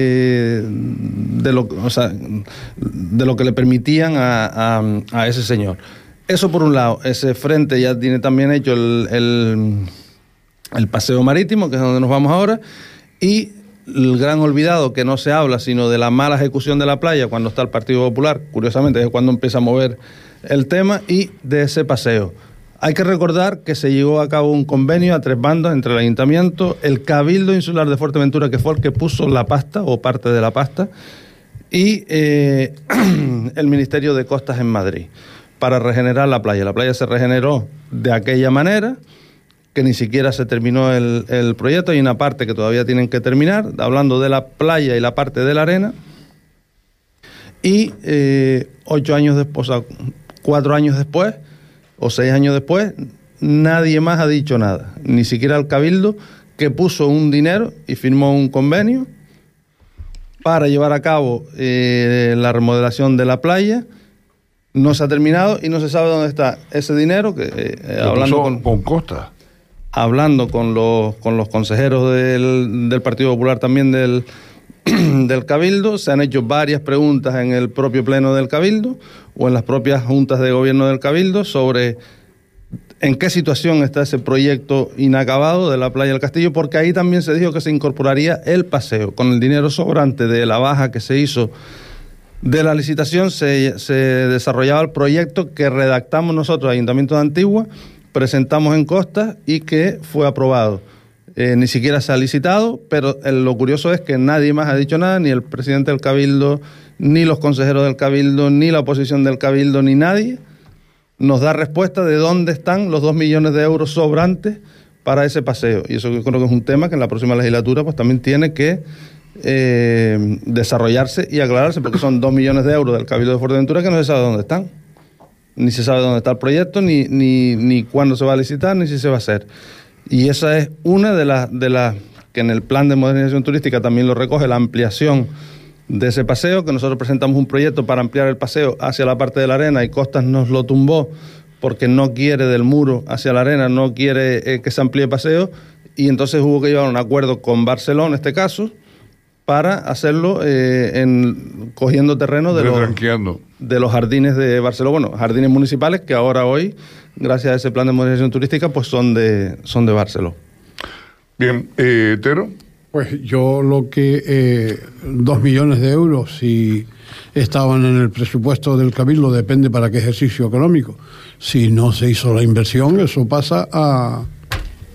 de lo que le permitían a ese señor. Eso por un lado. Ese frente ya tiene también hecho el paseo marítimo, que es donde nos vamos ahora, y el gran olvidado, que no se habla sino de la mala ejecución de la playa cuando está el Partido Popular, curiosamente es cuando empieza a mover el tema, y de ese paseo. Hay que recordar que se llevó a cabo un convenio a 3 bandas entre el Ayuntamiento, el Cabildo Insular de Fuerteventura, que fue el que puso la pasta o parte de la pasta, y el Ministerio de Costas en Madrid, para regenerar la playa. La playa se regeneró de aquella manera, que ni siquiera se terminó el proyecto. Hay una parte que todavía tienen que terminar, hablando de la playa y la parte de la arena. Y 8 años después, o sea, 4 años después, o 6 años después, nadie más ha dicho nada. Ni siquiera el Cabildo, que puso un dinero y firmó un convenio para llevar a cabo la remodelación de la playa. No se ha terminado y no se sabe dónde está ese dinero, que hablando con Costa. Hablando con los consejeros del Partido Popular, también del Cabildo, se han hecho varias preguntas en el propio pleno del Cabildo o en las propias juntas de gobierno del Cabildo sobre en qué situación está ese proyecto inacabado de la playa del Castillo, porque ahí también se dijo que se incorporaría el paseo. Con el dinero sobrante de la baja que se hizo de la licitación, se desarrollaba el proyecto que redactamos nosotros, Ayuntamiento de Antigua, presentamos en Costa y que fue aprobado. Ni siquiera se ha licitado, pero lo curioso es que nadie más ha dicho nada, ni el presidente del Cabildo, ni los consejeros del Cabildo, ni la oposición del Cabildo, ni nadie nos da respuesta de dónde están los 2 millones de euros sobrantes para ese paseo. Y eso yo creo que es un tema que en la próxima legislatura pues también tiene que desarrollarse y aclararse, porque son 2 millones de euros del Cabildo de Fuerteventura que no se sabe dónde están. Ni se sabe dónde está el proyecto, ni cuándo se va a licitar, ni si se va a hacer. Y esa es una de las que en el plan de modernización turística también lo recoge, la ampliación de ese paseo, que nosotros presentamos un proyecto para ampliar el paseo hacia la parte de la arena y Costas nos lo tumbó porque no quiere del muro hacia la arena, no quiere que se amplíe el paseo, y entonces hubo que llevar un acuerdo con Barceló en este caso para hacerlo cogiendo terreno de los jardines de Barceló, bueno, jardines municipales que ahora hoy, gracias a ese plan de modernización turística, pues son de Barceló. Bien, Tero. Pues yo lo que 2 millones de euros, si estaban en el presupuesto del Cabildo, depende para qué ejercicio económico. Si no se hizo la inversión, eso pasa a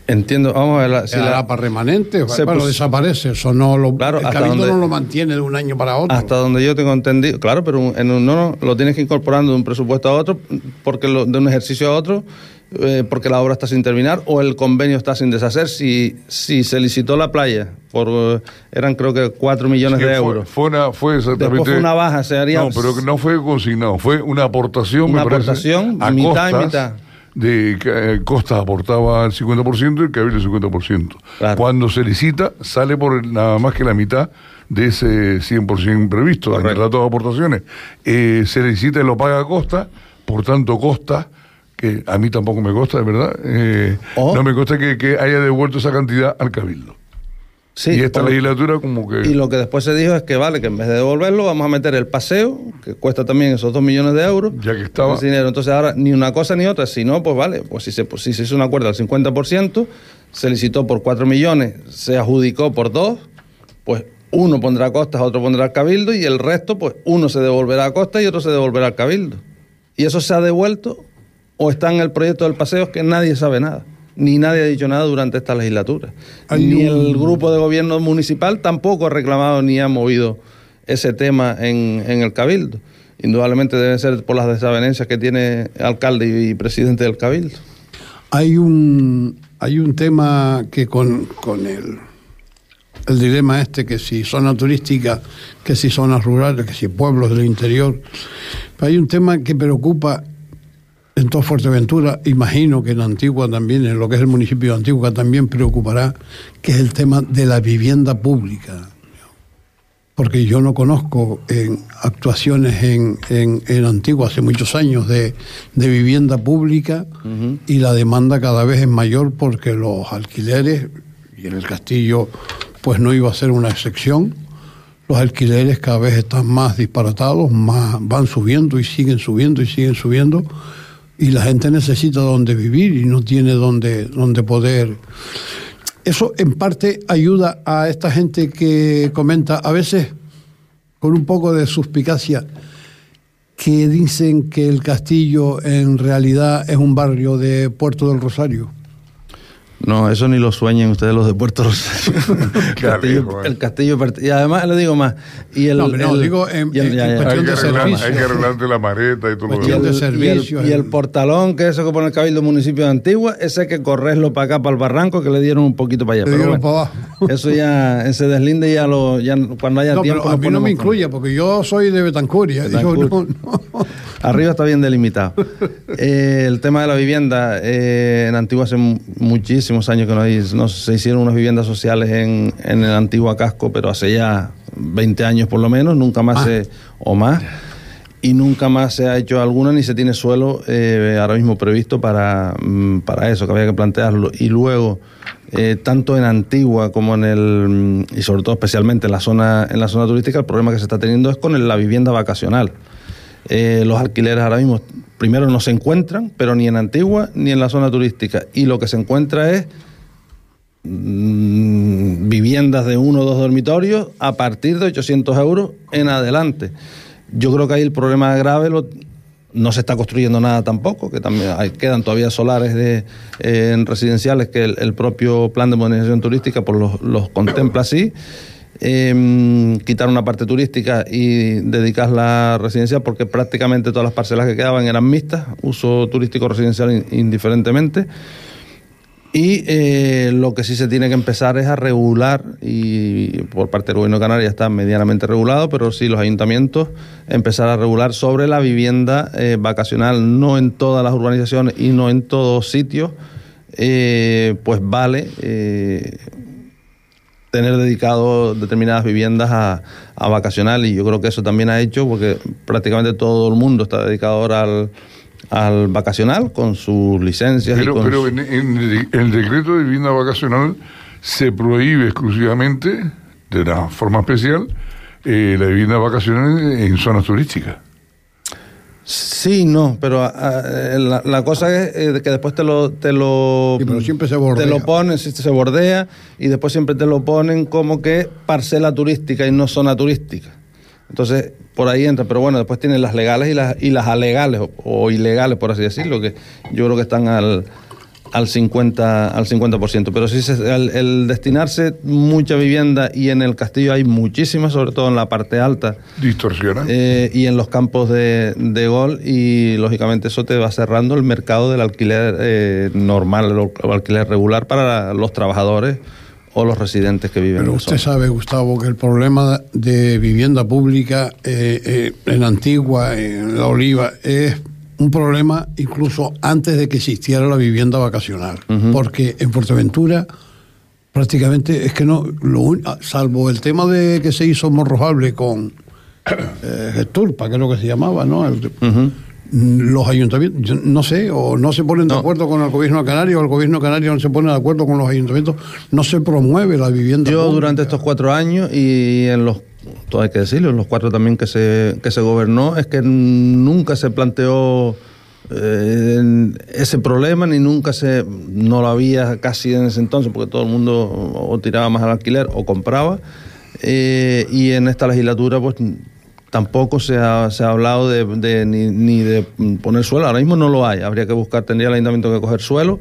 Entiendo, vamos a ver si la para remanente, bueno, desaparece, eso no lo, claro, el Cabildo no lo mantiene de un año para otro. Hasta donde yo tengo entendido, claro, pero no lo tienes que ir incorporando de un presupuesto a otro, porque de un ejercicio a otro, porque la obra está sin terminar o el convenio está sin deshacer. Si se licitó la playa eran creo que 4 millones de euros. Fue exactamente. Después fue una baja, se haría. No, pero no fue consignado, fue una aportación. Una aportación, a mitad costas, y mitad. Costas aportaba el 50% y el Cabildo el 50%. Claro. Cuando se licita, sale por nada más que la mitad de ese 100% previsto, en el trato de aportaciones. Se licita y lo paga a costa, por tanto, costa, que a mí tampoco me consta, de verdad, no me consta que haya devuelto esa cantidad al Cabildo. Sí, y esta legislatura como que... Y lo que después se dijo es que vale, que en vez de devolverlo vamos a meter el paseo, que cuesta también esos 2 millones de euros. Ya que estaba... Ese dinero. Entonces ahora ni una cosa ni otra, si no, pues vale, pues si se hizo un acuerdo al 50%, se licitó por 4 millones, se adjudicó por 2, pues uno pondrá costas, otro pondrá al Cabildo y el resto, pues uno se devolverá a costas y otro se devolverá al Cabildo. Y eso se ha devuelto o está en el proyecto del paseo que nadie sabe nada. Ni nadie ha dicho nada durante esta legislatura. Ni el grupo de gobierno municipal tampoco ha reclamado ni ha movido ese tema en el Cabildo. Indudablemente debe ser por las desavenencias que tiene alcalde y presidente del Cabildo. Hay un tema que con el dilema que si zona turística, que si zonas rurales, que si pueblos del interior. Pero hay un tema que preocupa en toda Fuerteventura, imagino que en Antigua también, en lo que es el municipio de Antigua también preocupará, que es el tema de la vivienda pública. Porque yo no conozco actuaciones en Antigua hace muchos años de vivienda pública, y la demanda cada vez es mayor porque los alquileres, y en el Castillo pues no iba a ser una excepción, los alquileres cada vez están más disparatados, más van subiendo y siguen subiendo y siguen subiendo. Y la gente necesita dónde vivir y no tiene dónde poder. Eso en parte ayuda a esta gente que comenta, a veces con un poco de suspicacia, que dicen que el Castillo en realidad es un barrio de Puerto del Rosario. No, eso ni lo sueñen ustedes los de Puerto Rosario. El Castillo, y además le digo más. Y el, digo en cuestión de servicio. Hay que arreglarte la mareta y todo lo demás. Y el portalón, que es eso que pone el Cabildo Municipio de Antigua, ese hay que correrlo para acá, para el barranco, que le dieron un poquito para allá. Pero bueno, para abajo. Eso ya, ese deslinde ya cuando haya tiempo. Pero a mí no me incluye, porque yo soy de Betancuria. No. Arriba está bien delimitado. El tema de la vivienda, en Antigua hace muchísimos años que no se hicieron unas viviendas sociales en el antiguo casco, pero hace ya 20 años por lo menos, nunca más o más, y nunca más se ha hecho alguna, ni se tiene suelo ahora mismo previsto para eso, que había que plantearlo. Y luego, tanto en Antigua como y sobre todo especialmente en la zona turística, el problema que se está teniendo es con la vivienda vacacional. Los alquileres ahora mismo, primero no se encuentran, pero ni en Antigua ni en la zona turística. Y lo que se encuentra es viviendas de 1 o 2 dormitorios a partir de 800 euros en adelante. Yo creo que ahí el problema grave no se está construyendo nada tampoco, que también quedan todavía solares en residenciales que el propio plan de modernización turística pues los contempla así. Quitar una parte turística y dedicarla a residencial, porque prácticamente todas las parcelas que quedaban eran mixtas, uso turístico residencial indiferentemente. Y lo que sí se tiene que empezar es a regular, y por parte del Gobierno de Canarias está medianamente regulado, pero sí los ayuntamientos empezar a regular sobre la vivienda vacacional, no en todas las urbanizaciones y no en todos sitios, pues vale tener dedicado determinadas viviendas a vacacional, y yo creo que eso también ha hecho, porque prácticamente todo el mundo está dedicado ahora al vacacional con sus licencias. Pero en el decreto de vivienda vacacional se prohíbe exclusivamente, de una forma especial, la vivienda vacacional en zonas turísticas. Sí, no, pero la cosa es que después te lo sí, pero siempre se bordea. Te lo ponen, se bordea, y después siempre te lo ponen como que parcela turística y no zona turística. Entonces, por ahí entra, pero bueno, después tienen las legales y las alegales o ilegales, por así decirlo, que yo creo que están al al 50%. Pero sí, el destinarse mucha vivienda, y en el Castillo hay muchísimas, sobre todo en la parte alta. Distorsiona. Y en los campos de gol, y lógicamente eso te va cerrando el mercado del alquiler normal, el alquiler regular para los trabajadores o los residentes que viven. Pero usted sabe, Gustavo, que el problema de vivienda pública en Antigua, en La Oliva, es un problema incluso antes de que existiera la vivienda vacacional. Porque en Fuerteventura prácticamente es que no, salvo el tema de que se hizo Morrojable con Gesturpa, que es lo que se llamaba, ¿no? Los ayuntamientos, yo no sé, o no se ponen de acuerdo con el gobierno canario, o el gobierno canario no se pone de acuerdo con los ayuntamientos, no se promueve la vivienda pública. Durante estos 4 años, y en los, todo hay que decirlo, en los 4 también que se gobernó, es que nunca se planteó ese problema, ni nunca no lo había casi en ese entonces, porque todo el mundo o tiraba más al alquiler o compraba, y en esta legislatura pues tampoco se ha hablado ni de poner suelo. Ahora mismo no lo hay. Habría que buscar, tendría el ayuntamiento que coger suelo,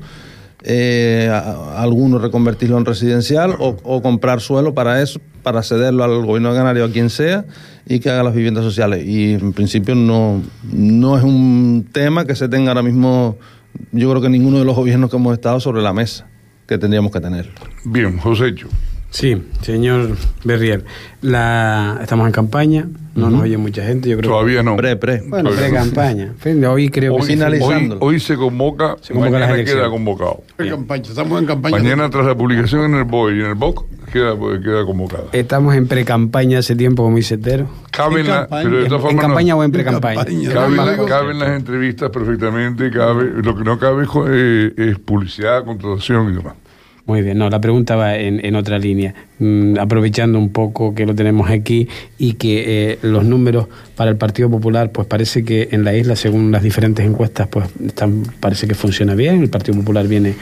algunos reconvertirlo en residencial o comprar suelo para eso, para cederlo al gobierno de Canarias o a quien sea, y que haga las viviendas sociales. Y en principio no es un tema que se tenga ahora mismo, yo creo que ninguno de los gobiernos que hemos estado sobre la mesa, que tendríamos que tener. Bien, Josécho. Sí, señor Berriel, estamos en campaña, no nos oye mucha gente, yo creo. Todavía no. Bueno, pre-campaña. Hoy creo que finalizando. Hoy se convoca, mañana queda convocado. Estamos en campaña. Mañana, tras la publicación en el BOE y en el BOC, queda convocada. Estamos en pre-campaña hace tiempo, como dice Tero. Pero de todas formas, ¿En campaña o en pre-campaña? Caben las entrevistas perfectamente, lo que no cabe es publicidad, contratación y demás. Muy bien, la pregunta va en otra línea, aprovechando un poco que lo tenemos aquí y que los números para el Partido Popular, pues parece que en la isla, según las diferentes encuestas, pues parece que funciona bien, el Partido Popular viene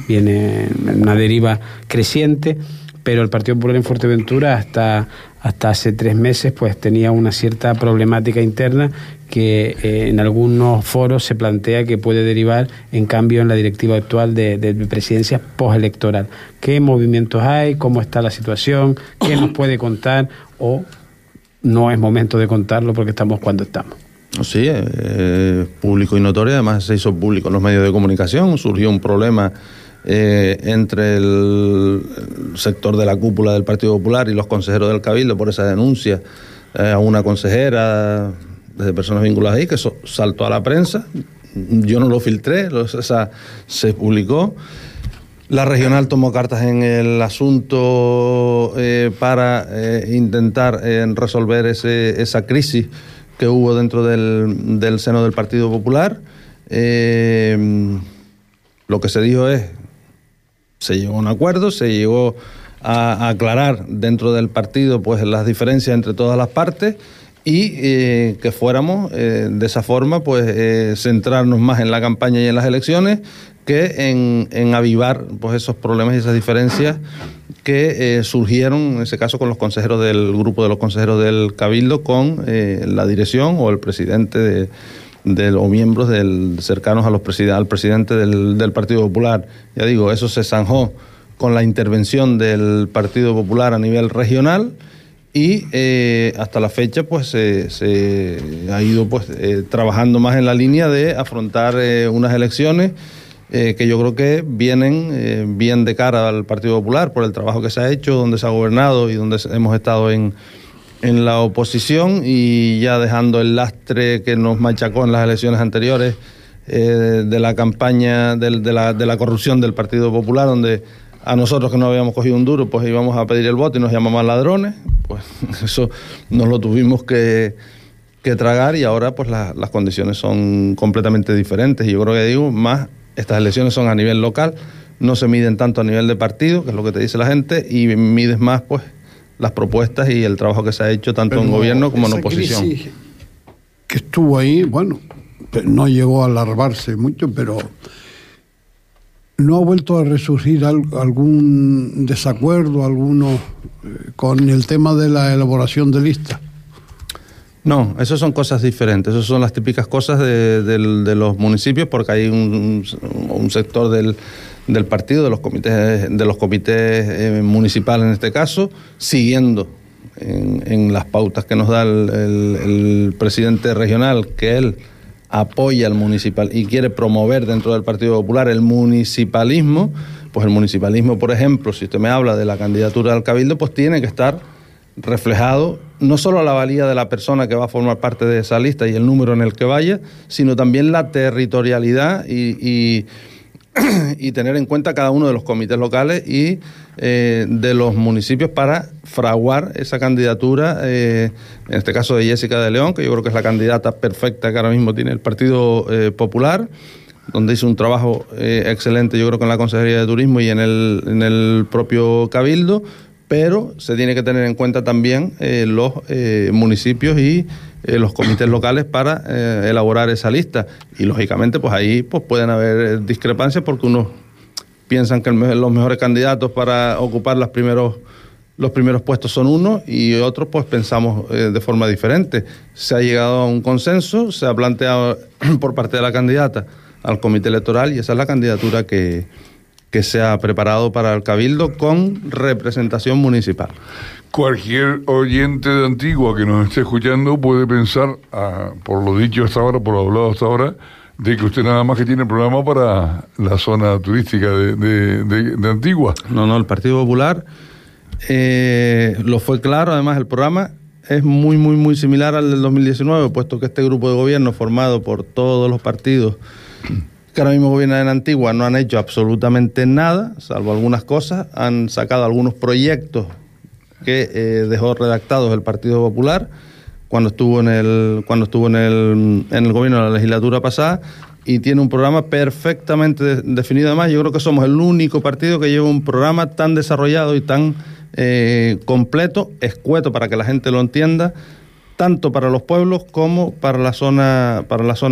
en una deriva creciente, pero el Partido Popular en Fuerteventura hasta hace 3 meses pues tenía una cierta problemática interna que en algunos foros se plantea que puede derivar en cambio en la directiva actual de presidencia postelectoral. ¿Qué movimientos hay? ¿Cómo está la situación? ¿Qué nos puede contar? ¿O no es momento de contarlo porque estamos cuando estamos? Sí, público y notorio. Además se hizo público en los medios de comunicación. Surgió un problema entre el sector de la cúpula del Partido Popular y los consejeros del Cabildo por esa denuncia a una consejera desde personas vinculadas ahí, que eso saltó a la prensa. Yo no lo filtré, se publicó. La regional tomó cartas en el asunto para intentar resolver esa crisis que hubo dentro del seno del Partido Popular. Lo que se dijo se llegó a un acuerdo, se llegó a aclarar dentro del partido pues las diferencias entre todas las partes, y que fuéramos de esa forma pues centrarnos más en la campaña y en las elecciones que en avivar pues esos problemas y esas diferencias que surgieron en ese caso con los consejeros del grupo de los consejeros del Cabildo con la dirección o el presidente o miembros cercanos al presidente del Partido Popular. Ya digo, eso se zanjó con la intervención del Partido Popular a nivel regional, y hasta la fecha pues se ha ido pues trabajando más en la línea de afrontar unas elecciones que yo creo que vienen bien de cara al Partido Popular por el trabajo que se ha hecho, donde se ha gobernado y donde hemos estado en la oposición, y ya dejando el lastre que nos machacó en las elecciones anteriores de la campaña de la corrupción del Partido Popular, donde a nosotros que no habíamos cogido un duro pues íbamos a pedir el voto y nos llamaban ladrones. Pues eso nos lo tuvimos que tragar, y ahora pues las condiciones son completamente diferentes, y yo creo que más estas elecciones son a nivel local, no se miden tanto a nivel de partido, que es lo que te dice la gente, y mides más pues las propuestas y el trabajo que se ha hecho tanto en gobierno como en oposición. Que estuvo ahí, bueno, no llegó a alargarse mucho, pero ¿no ha vuelto a resurgir algún desacuerdo, con el tema de la elaboración de listas? No, eso son cosas diferentes, eso son las típicas cosas de los municipios, porque hay un sector del partido, de los comités municipales en este caso, siguiendo en las pautas que nos da el presidente regional, que él apoya al municipal y quiere promover dentro del Partido Popular el municipalismo. Pues el municipalismo, por ejemplo, si usted me habla de la candidatura al Cabildo, pues tiene que estar reflejado no solo la valía de la persona que va a formar parte de esa lista y el número en el que vaya, sino también la territorialidad y tener en cuenta cada uno de los comités locales y de los municipios para fraguar esa candidatura, en este caso de Jessica de León, que yo creo que es la candidata perfecta que ahora mismo tiene el Partido Popular, donde hizo un trabajo excelente, yo creo que en la Consejería de Turismo y en el propio Cabildo, pero se tiene que tener en cuenta también los municipios y los comités locales para elaborar esa lista. Y lógicamente pues ahí pues pueden haber discrepancias, porque unos piensan que los mejores candidatos para ocupar los primeros puestos son unos, y otros pues pensamos de forma diferente. Se ha llegado a un consenso, se ha planteado por parte de la candidata al comité electoral, y esa es la candidatura que se ha preparado para el Cabildo con representación municipal. Cualquier oyente de Antigua que nos esté escuchando puede pensar, por lo dicho hasta ahora, por lo hablado hasta ahora, de que usted nada más que tiene programa para la zona turística de Antigua. No, el Partido Popular lo fue claro. Además, el programa es muy, muy, muy similar al del 2019, puesto que este grupo de gobierno, formado por todos los partidos que ahora mismo gobiernan en Antigua, no han hecho absolutamente nada, salvo algunas cosas. Han sacado algunos proyectos que dejó redactados el Partido Popular cuando estuvo en el gobierno de la legislatura pasada, y tiene un programa perfectamente definido. Además, yo creo que somos el único partido que lleva un programa tan desarrollado y tan completo, escueto, para que la gente lo entienda, tanto para los pueblos como para la zona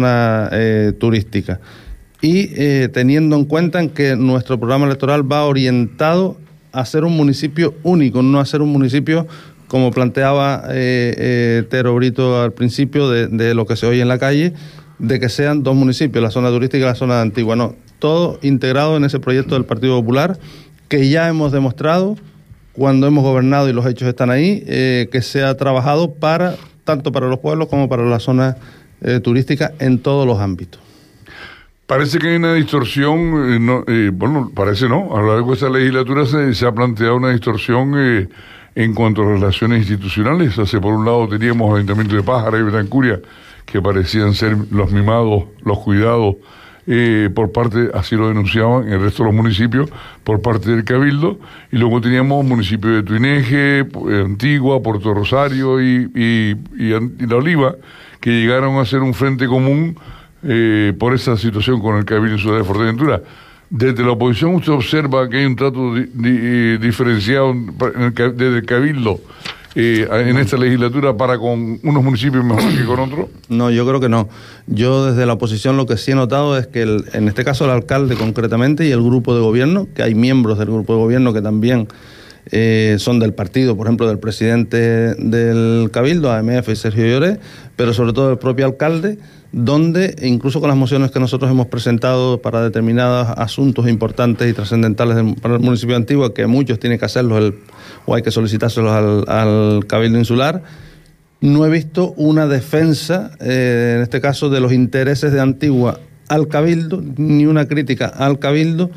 turística. Y teniendo en cuenta que nuestro programa electoral va orientado a ser un municipio único, no a ser un municipio como planteaba Tero Brito al principio de lo que se oye en la calle, de que sean dos municipios, la zona turística y la zona antigua. No, todo integrado en ese proyecto del Partido Popular, que ya hemos demostrado cuando hemos gobernado, y los hechos están ahí, que se ha trabajado tanto para los pueblos como para la zona turística en todos los ámbitos. Parece que hay una distorsión, parece no, a lo largo de esta legislatura se ha planteado una distorsión en cuanto a relaciones institucionales. Por un lado teníamos el Ayuntamiento de Pájara y Betancuria, que parecían ser los mimados, los cuidados, por parte, así lo denunciaban el resto de los municipios, por parte del Cabildo, y luego teníamos municipios de Tuineje, Antigua, Puerto Rosario y La Oliva, que llegaron a ser un frente común por esa situación con el Cabildo Insular de Fuerteventura. Desde la oposición, ¿usted observa que hay un trato diferenciado desde el Cabildo en esta legislatura para con unos municipios mejor que con otros? No, yo creo que no. Yo desde la oposición lo que sí he notado es que en este caso el alcalde concretamente y el grupo de gobierno, que hay miembros del grupo de gobierno que también son del partido, por ejemplo del presidente del Cabildo, AMF y Sergio Lloré, pero sobre todo el propio alcalde, donde incluso con las mociones que nosotros hemos presentado para determinados asuntos importantes y trascendentales para el municipio de Antigua, que muchos tienen que hacerlos o hay que solicitárselos al Cabildo Insular, no he visto una defensa, en este caso, de los intereses de Antigua al Cabildo, ni una crítica al Cabildo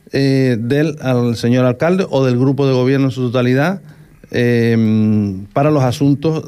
al señor alcalde o del grupo de gobierno en su totalidad, para los asuntos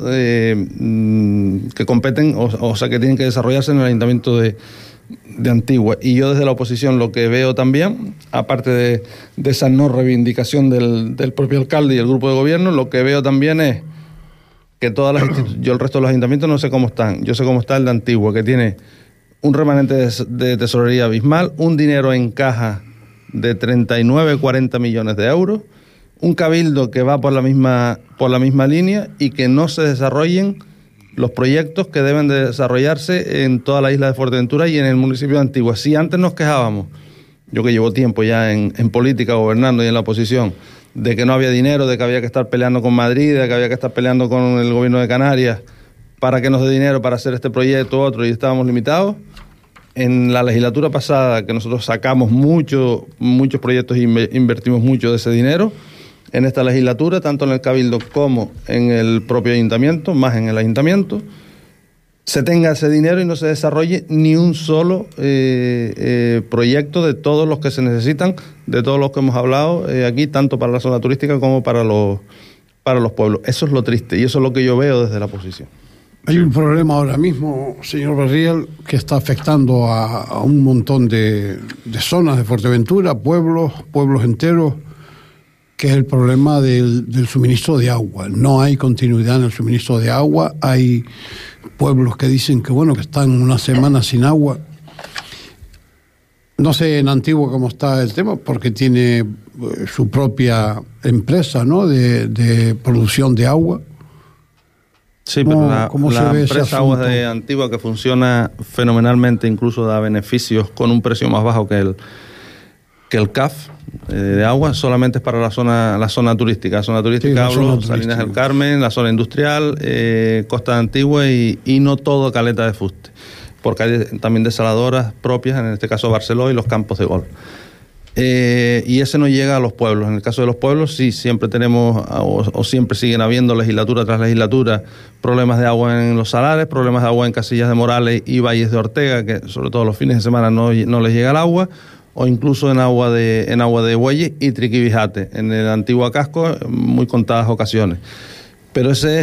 que competen, o sea, que tienen que desarrollarse en el Ayuntamiento de Antigua. Y yo desde la oposición lo que veo también, aparte de esa no reivindicación del propio alcalde y el grupo de gobierno, lo que veo también es que yo el resto de los ayuntamientos no sé cómo están. Yo sé cómo está el de Antigua, que tiene un remanente de tesorería abismal, un dinero en caja de 39-40 millones de euros, un cabildo que va por la misma línea, y que no se desarrollen los proyectos que deben de desarrollarse en toda la isla de Fuerteventura y en el municipio de Antigua. Si antes nos quejábamos, yo que llevo tiempo ya en política, gobernando y en la oposición, de que no había dinero, de que había que estar peleando con Madrid, de que había que estar peleando con el gobierno de Canarias para que nos dé dinero para hacer este proyecto u otro y estábamos limitados. En la legislatura pasada, que nosotros sacamos muchos proyectos e invertimos mucho de ese dinero, en esta legislatura, tanto en el Cabildo como en el propio ayuntamiento, más en el ayuntamiento, se tenga ese dinero y no se desarrolle ni un solo proyecto de todos los que se necesitan, de todos los que hemos hablado aquí, tanto para la zona turística como para los pueblos. Eso es lo triste y eso es lo que yo veo desde la oposición. Hay un problema ahora mismo, señor Barriel, que está afectando a un montón de zonas de Fuerteventura, pueblos enteros, que es el problema del suministro de agua. No hay continuidad en el suministro de agua. Hay pueblos que dicen que que están una semana sin agua. No sé en Antigua cómo está el tema, porque tiene su propia empresa, ¿no?, de producción de agua. Sí, pero la empresa Aguas de Antigua, que funciona fenomenalmente, incluso da beneficios con un precio más bajo que el CAF de agua, solamente es para la zona turística. La zona turística, sí, hablo, Salinas del Carmen, la zona industrial, Costa de Antigua y no todo Caleta de Fuste, porque hay también desaladoras propias, en este caso Barceló y los campos de golf. Y ese no llega a los pueblos. En el caso de los pueblos sí, siempre tenemos o siempre siguen habiendo legislatura tras legislatura problemas de agua en los salares, problemas de agua en Casillas de Morales y Valles de Ortega, que sobre todo los fines de semana no les llega el agua, o incluso en agua de Bueyes y Triquibijate, en el antiguo casco, muy contadas ocasiones. Pero ese es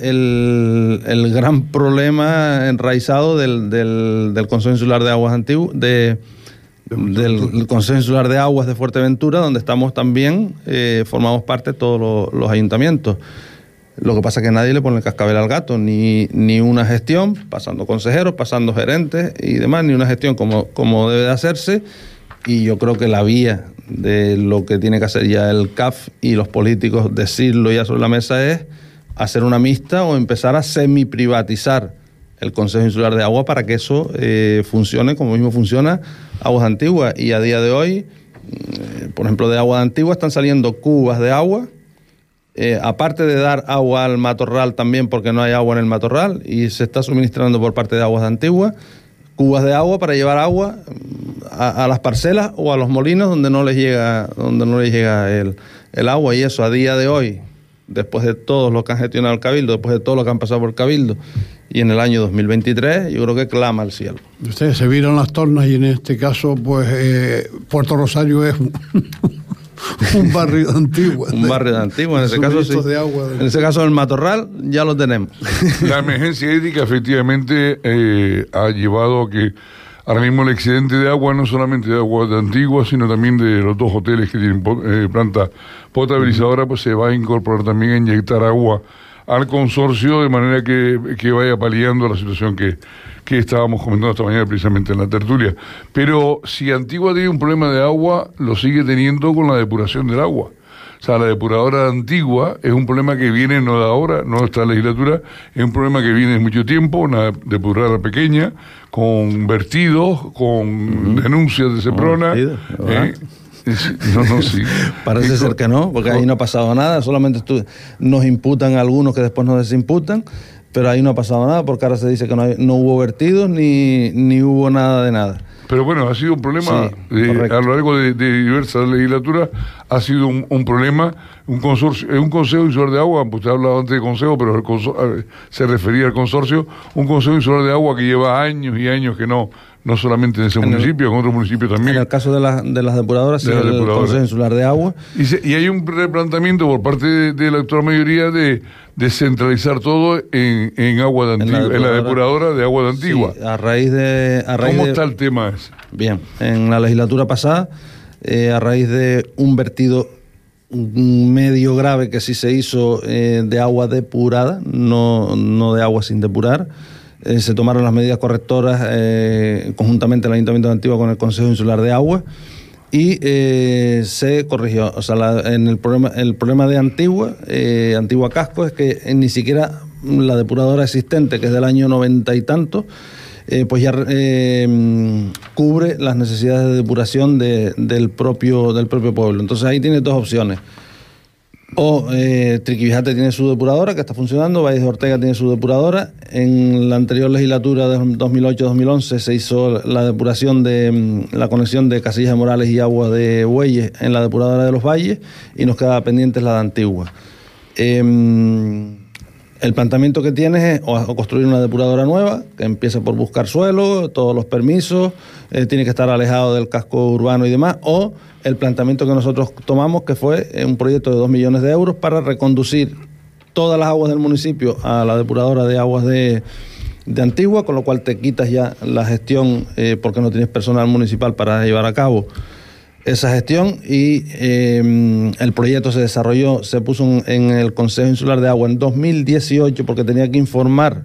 el gran problema enraizado del Consejo Insular de Aguas Antiguo, del Consejo Insular de Aguas de Fuerteventura, donde estamos también, formamos parte de todos los ayuntamientos. Lo que pasa es que nadie le pone el cascabel al gato, ni una gestión, pasando consejeros, pasando gerentes y demás, ni una gestión como debe de hacerse. Y yo creo que la vía de lo que tiene que hacer ya el CAF y los políticos, decirlo ya sobre la mesa, es hacer una mixta o empezar a semi-privatizar el Consejo Insular de Agua para que eso funcione como mismo funciona Aguas Antiguas. Y a día de hoy, por ejemplo, de Aguas Antiguas están saliendo cubas de agua, aparte de dar agua al matorral también, porque no hay agua en el matorral, y se está suministrando por parte de Aguas Antiguas cubas de agua para llevar agua a las parcelas o a los molinos donde no les llega el agua. Y eso a día de hoy, después de todo lo que han gestionado el Cabildo, después de todo lo que han pasado por el Cabildo, y en el año 2023, yo creo que clama al cielo. Ustedes se vieron las tornas y en este caso, pues, Puerto Rosario es un barrio de Antigua. Un barrio de Antigua, en ese caso sí. En ese caso el matorral ya lo tenemos. La emergencia hídrica efectivamente ha llevado a que ahora mismo el excedente de agua, no solamente de agua de Antigua, sino también de los dos hoteles que tienen planta potabilizadora, pues se va a incorporar también a inyectar agua al consorcio, de manera que vaya paliando la situación que estábamos comentando esta mañana precisamente en la tertulia. Pero si Antigua tiene un problema de agua, lo sigue teniendo con la depuración del agua. O sea, la depuradora de Antigua es un problema que viene no de ahora, no de esta legislatura, es un problema que viene de mucho tiempo, una depuradora pequeña, con vertidos, con denuncias de Seprona. No, sí. Parece ser que no, porque ahí no ha pasado nada, solamente nos imputan algunos que después nos desimputan, pero ahí no ha pasado nada, porque ahora se dice que no hubo vertidos ni hubo nada de nada. Pero bueno, ha sido un problema, sí, a lo largo de diversas legislaturas, ha sido un problema, un Consejo Insular de Agua, usted ha hablado antes de consejo, pero se refería al consorcio, un Consejo Insular de Agua que lleva años y años que no solamente en ese municipio, en otros municipios también. En el caso de las depuradoras, sí, el Consejo Insular de Agua. Y hay un replanteamiento por parte de la actual mayoría de centralizar todo en agua de Antigua, en la depuradora de agua de Antigua. Sí, a raíz ¿Cómo está el tema ese? Bien, en la legislatura pasada, a raíz de un vertido medio grave que sí se hizo de agua depurada, no de agua sin depurar, se tomaron las medidas correctoras conjuntamente el Ayuntamiento de Antigua con el Consejo Insular de Agua y se corrigió. O sea, el problema de Antigua Casco, es que ni siquiera la depuradora existente, que es del año 90 y tanto, pues ya cubre las necesidades de depuración del propio pueblo. Entonces ahí tiene dos opciones: O Triquivijate tiene su depuradora, que está funcionando, Valles de Ortega tiene su depuradora. En la anterior legislatura de 2008-2011 se hizo la depuración de la conexión de Casillas de Morales y Agua de Bueyes en la depuradora de los Valles, y nos quedaba pendiente la de Antigua. El planteamiento que tienes es o construir una depuradora nueva, que empiece por buscar suelo, todos los permisos, tiene que estar alejado del casco urbano y demás, o el planteamiento que nosotros tomamos, que fue un proyecto de 2 millones de euros para reconducir todas las aguas del municipio a la depuradora de aguas de Antigua, con lo cual te quitas ya la gestión, porque no tienes personal municipal para llevar a cabo esa gestión, y el proyecto se desarrolló, se puso en el Consejo Insular de Agua en 2018, porque tenía que informar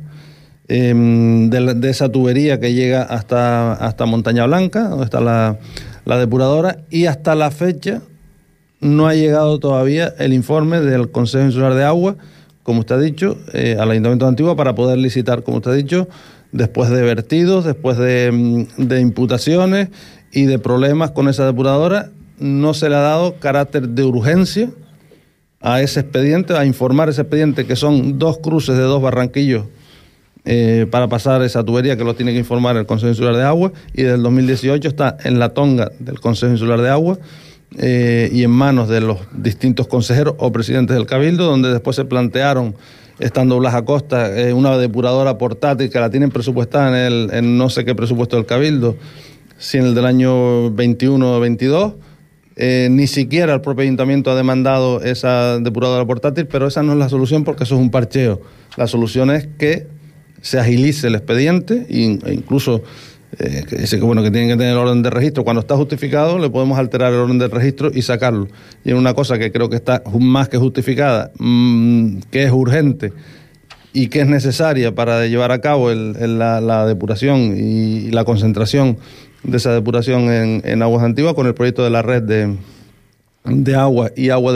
de esa tubería que llega hasta Montaña Blanca, donde está la depuradora, y hasta la fecha no ha llegado todavía el informe del Consejo Insular de Agua, como usted ha dicho, al Ayuntamiento de Antigua, para poder licitar, como usted ha dicho, después de vertidos, después de imputaciones y de problemas con esa depuradora. No se le ha dado carácter de urgencia a ese expediente, a informar ese expediente, que son 2 cruces de 2 barranquillos para pasar esa tubería, que lo tiene que informar el Consejo Insular de Agua, y desde el 2018 está en la tonga del Consejo Insular de Agua y en manos de los distintos consejeros o presidentes del Cabildo, donde después se plantearon, estando Blas Acosta, una depuradora portátil que la tienen presupuestada en no sé qué presupuesto del Cabildo, si en el del año 21 o 22, ni siquiera el propio ayuntamiento ha demandado esa depuradora portátil, pero esa no es la solución, porque eso es un parcheo. La solución es que se agilice el expediente, e incluso que dice que bueno, que tienen que tener el orden de registro. Cuando está justificado, le podemos alterar el orden de registro y sacarlo. Y en una cosa que creo que está más que justificada, que es urgente y que es necesaria para llevar a cabo la depuración y la concentración de esa depuración en Aguas Antiguas, con el proyecto de la red de agua y agua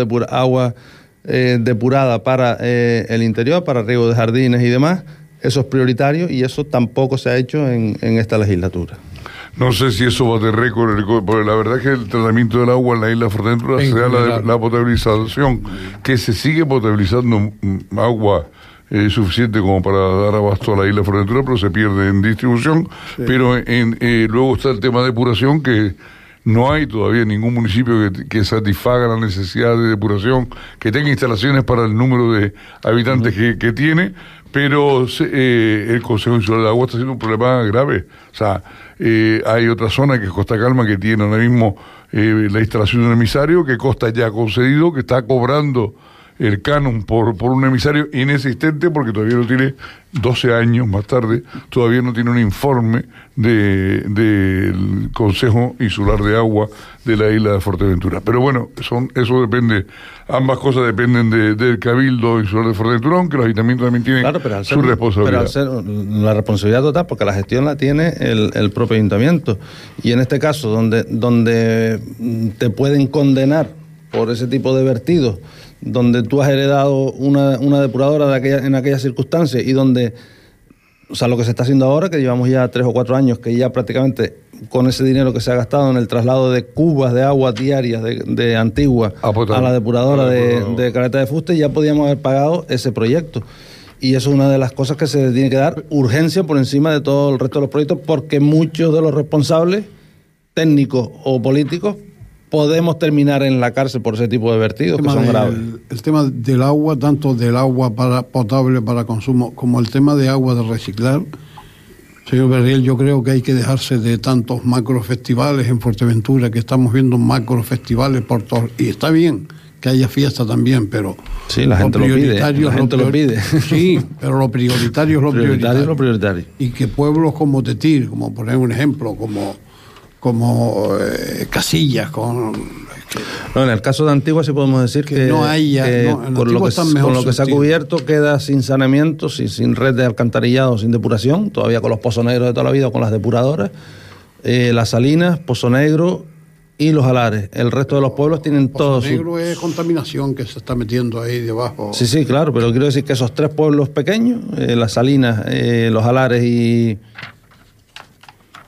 depurada para el interior, para riego de jardines y demás. Eso es prioritario, y eso tampoco se ha hecho en esta legislatura. No sé si eso va de récord, porque la verdad es que el tratamiento del agua en la isla de Fuerteventura se da la potabilización, que se sigue potabilizando agua suficiente como para dar abasto a la isla de Fuerteventura, pero se pierde en distribución. Sí. Pero luego está el tema de depuración, que no hay todavía ningún municipio que satisfaga la necesidad de depuración, que tenga instalaciones para el número de habitantes que tiene, pero el Consejo Insular de Agua está haciendo un problema grave. O sea, hay otra zona, que es Costa Calma, que tiene ahora mismo la instalación de un emisario, que Costa ya ha concedido, que está cobrando el canon por un emisario inexistente, porque todavía no tiene, 12 años más tarde, todavía no tiene un informe del Consejo Insular de Agua de la isla de Fuerteventura. Pero bueno, eso depende, ambas cosas dependen del Cabildo Insular de Fuerteventura, aunque los ayuntamientos también tienen su responsabilidad. Pero al ser la responsabilidad total, porque la gestión la tiene el propio ayuntamiento, y en este caso, donde te pueden condenar por ese tipo de vertidos, donde tú has heredado una depuradora en aquellas circunstancias, y donde, o sea, lo que se está haciendo ahora, que llevamos ya 3 o 4 años, que ya prácticamente con ese dinero que se ha gastado en el traslado de cubas de agua diarias de Antigua a la depuradora de Caleta de Fuste, ya podíamos haber pagado ese proyecto. Y eso es una de las cosas que se tiene que dar urgencia por encima de todo el resto de los proyectos, porque muchos de los responsables técnicos o políticos podemos terminar en la cárcel por ese tipo de vertidos que son graves. El tema del agua, tanto del agua potable para consumo como el tema de agua de reciclar, señor Berriel, yo creo que hay que dejarse de tantos macrofestivales en Fuerteventura, que estamos viendo macrofestivales por todos, y está bien que haya fiesta también, pero sí, la gente lo pide. Sí, pero lo prioritario es lo prioritario. Lo prioritario. Y que pueblos como Tetir, como poner un ejemplo, como Casillas, No, en el caso de Antigua sí podemos decir que no haya, con lo que se ha cubierto queda sin saneamiento, sin red de alcantarillado, sin depuración, todavía con los pozos negros de toda la vida, con las depuradoras, las salinas, Pozo Negro y los Alares. El resto de los pueblos tienen todos. Pozo Negro es contaminación que se está metiendo ahí debajo. Sí, claro, pero quiero decir que esos 3 pueblos pequeños, las Salinas, los Alares y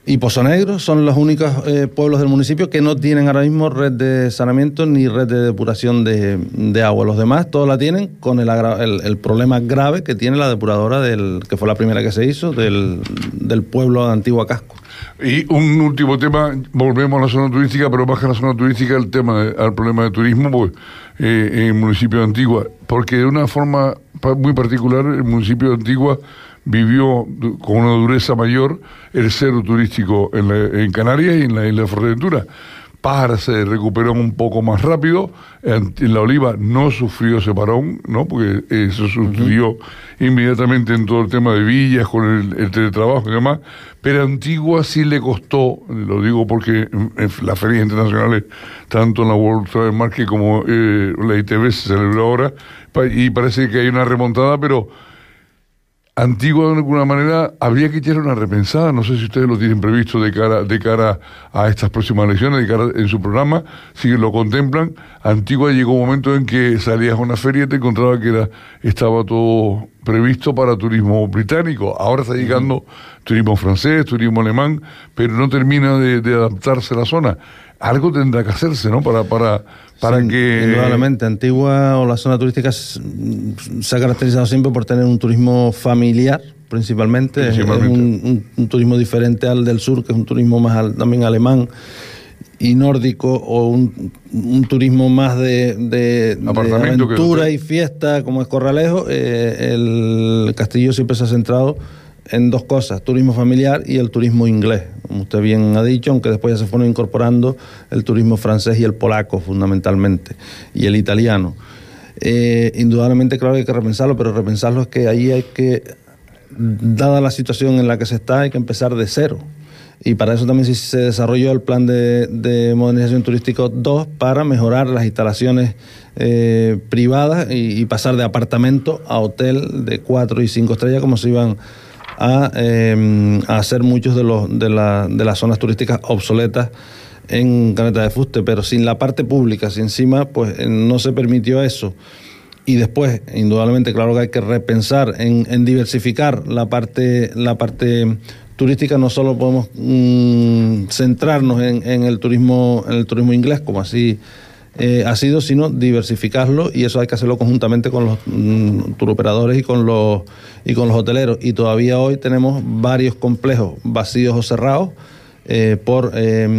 y Pozo Negro son los únicos pueblos del municipio que no tienen ahora mismo red de saneamiento ni red de depuración de agua. Los demás todos la tienen con el problema grave que tiene la depuradora que fue la primera que se hizo del pueblo de Antigua Casco. Y un último tema, volvemos a la zona turística, pero más que a la zona turística, el tema al problema de turismo pues, en el municipio de Antigua, porque de una forma muy particular el municipio de Antigua vivió con una dureza mayor el cero turístico en Canarias y en la isla de Fuerteventura. Pájara se recuperó un poco más rápido, en La Oliva no sufrió ese parón, ¿no? Porque eso sucedió inmediatamente en todo el tema de villas, con el teletrabajo y demás, pero a Antigua sí le costó, lo digo porque en las ferias internacionales, tanto en la World Travel Market como la ITV se celebró ahora, y parece que hay una remontada, pero Antigua, de alguna manera, habría que echar una repensada. No sé si ustedes lo tienen previsto de cara a estas próximas elecciones, de cara en su programa, si lo contemplan. Antigua llegó un momento en que salías a una feria y te encontraba que estaba todo previsto para turismo británico. Ahora está llegando turismo francés, turismo alemán, pero no termina de adaptarse a la zona. Algo tendrá que hacerse, ¿no? Para sí, que... Indudablemente, Antigua o la zona turística se ha caracterizado siempre por tener un turismo familiar, principalmente. Es un turismo diferente al del sur, que es un turismo más también alemán y nórdico, o un turismo más de aventura y fiesta, como es Corralejo. El Castillo siempre se ha centrado en dos cosas: turismo familiar y el turismo inglés, como usted bien ha dicho, aunque después ya se fueron incorporando el turismo francés y el polaco fundamentalmente, y el italiano. Indudablemente, claro que hay que repensarlo, pero repensarlo es que ahí hay que, dada la situación en la que se está, hay que empezar de cero. Y para eso también se desarrolló el plan de modernización turístico 2 para mejorar las instalaciones privadas y pasar de apartamento a hotel de 4 y 5 estrellas, como se iban a hacer muchos de las zonas turísticas obsoletas en Caleta de Fuste, pero sin la parte pública, si encima pues no se permitió eso. Y después, indudablemente, claro que hay que repensar en diversificar la parte turística. No solo podemos centrarnos en el turismo inglés, como así ha sido, sino diversificarlo, y eso hay que hacerlo conjuntamente con los turoperadores y con los hoteleros. Y todavía hoy tenemos varios complejos vacíos o cerrados por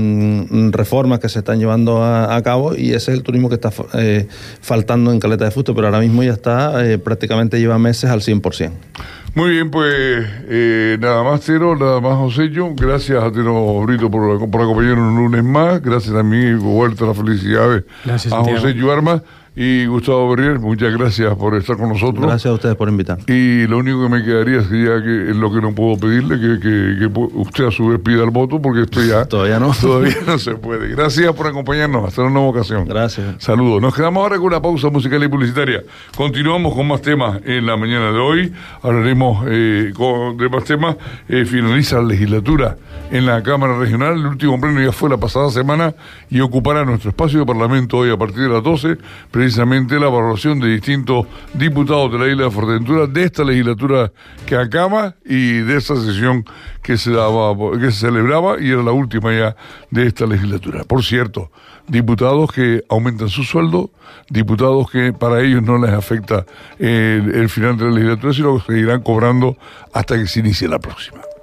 reformas que se están llevando a cabo, y ese es el turismo que está faltando en Caleta de Fuste, pero ahora mismo ya está, prácticamente lleva meses al 100%. Muy bien, pues nada más, Tero, nada más, Josello. Gracias a Tero Brito por acompañarnos un lunes más. Gracias también, vuelta las felicidades a Josello Armas y Gustavo Berrier. Muchas gracias por estar con nosotros. Gracias a ustedes por invitar. Y lo único que me quedaría sería que es lo que no puedo pedirle, que usted a su vez pida el voto, porque esto ya todavía no se puede. Gracias por acompañarnos. Hasta una nueva ocasión. Gracias. Saludos. Nos quedamos ahora con una pausa musical y publicitaria. Continuamos con más temas en la mañana de hoy. Hablaremos de más temas. Finaliza la legislatura en la Cámara Regional. El último pleno ya fue la pasada semana y ocupará nuestro espacio de Parlamento hoy a partir de las 12, precisamente la valoración de distintos diputados de la isla de Fuerteventura, de esta legislatura que acaba y de esa sesión que se celebraba y era la última ya de esta legislatura. Por cierto, diputados que aumentan su sueldo, diputados que para ellos no les afecta el final de la legislatura, sino que seguirán cobrando hasta que se inicie la próxima.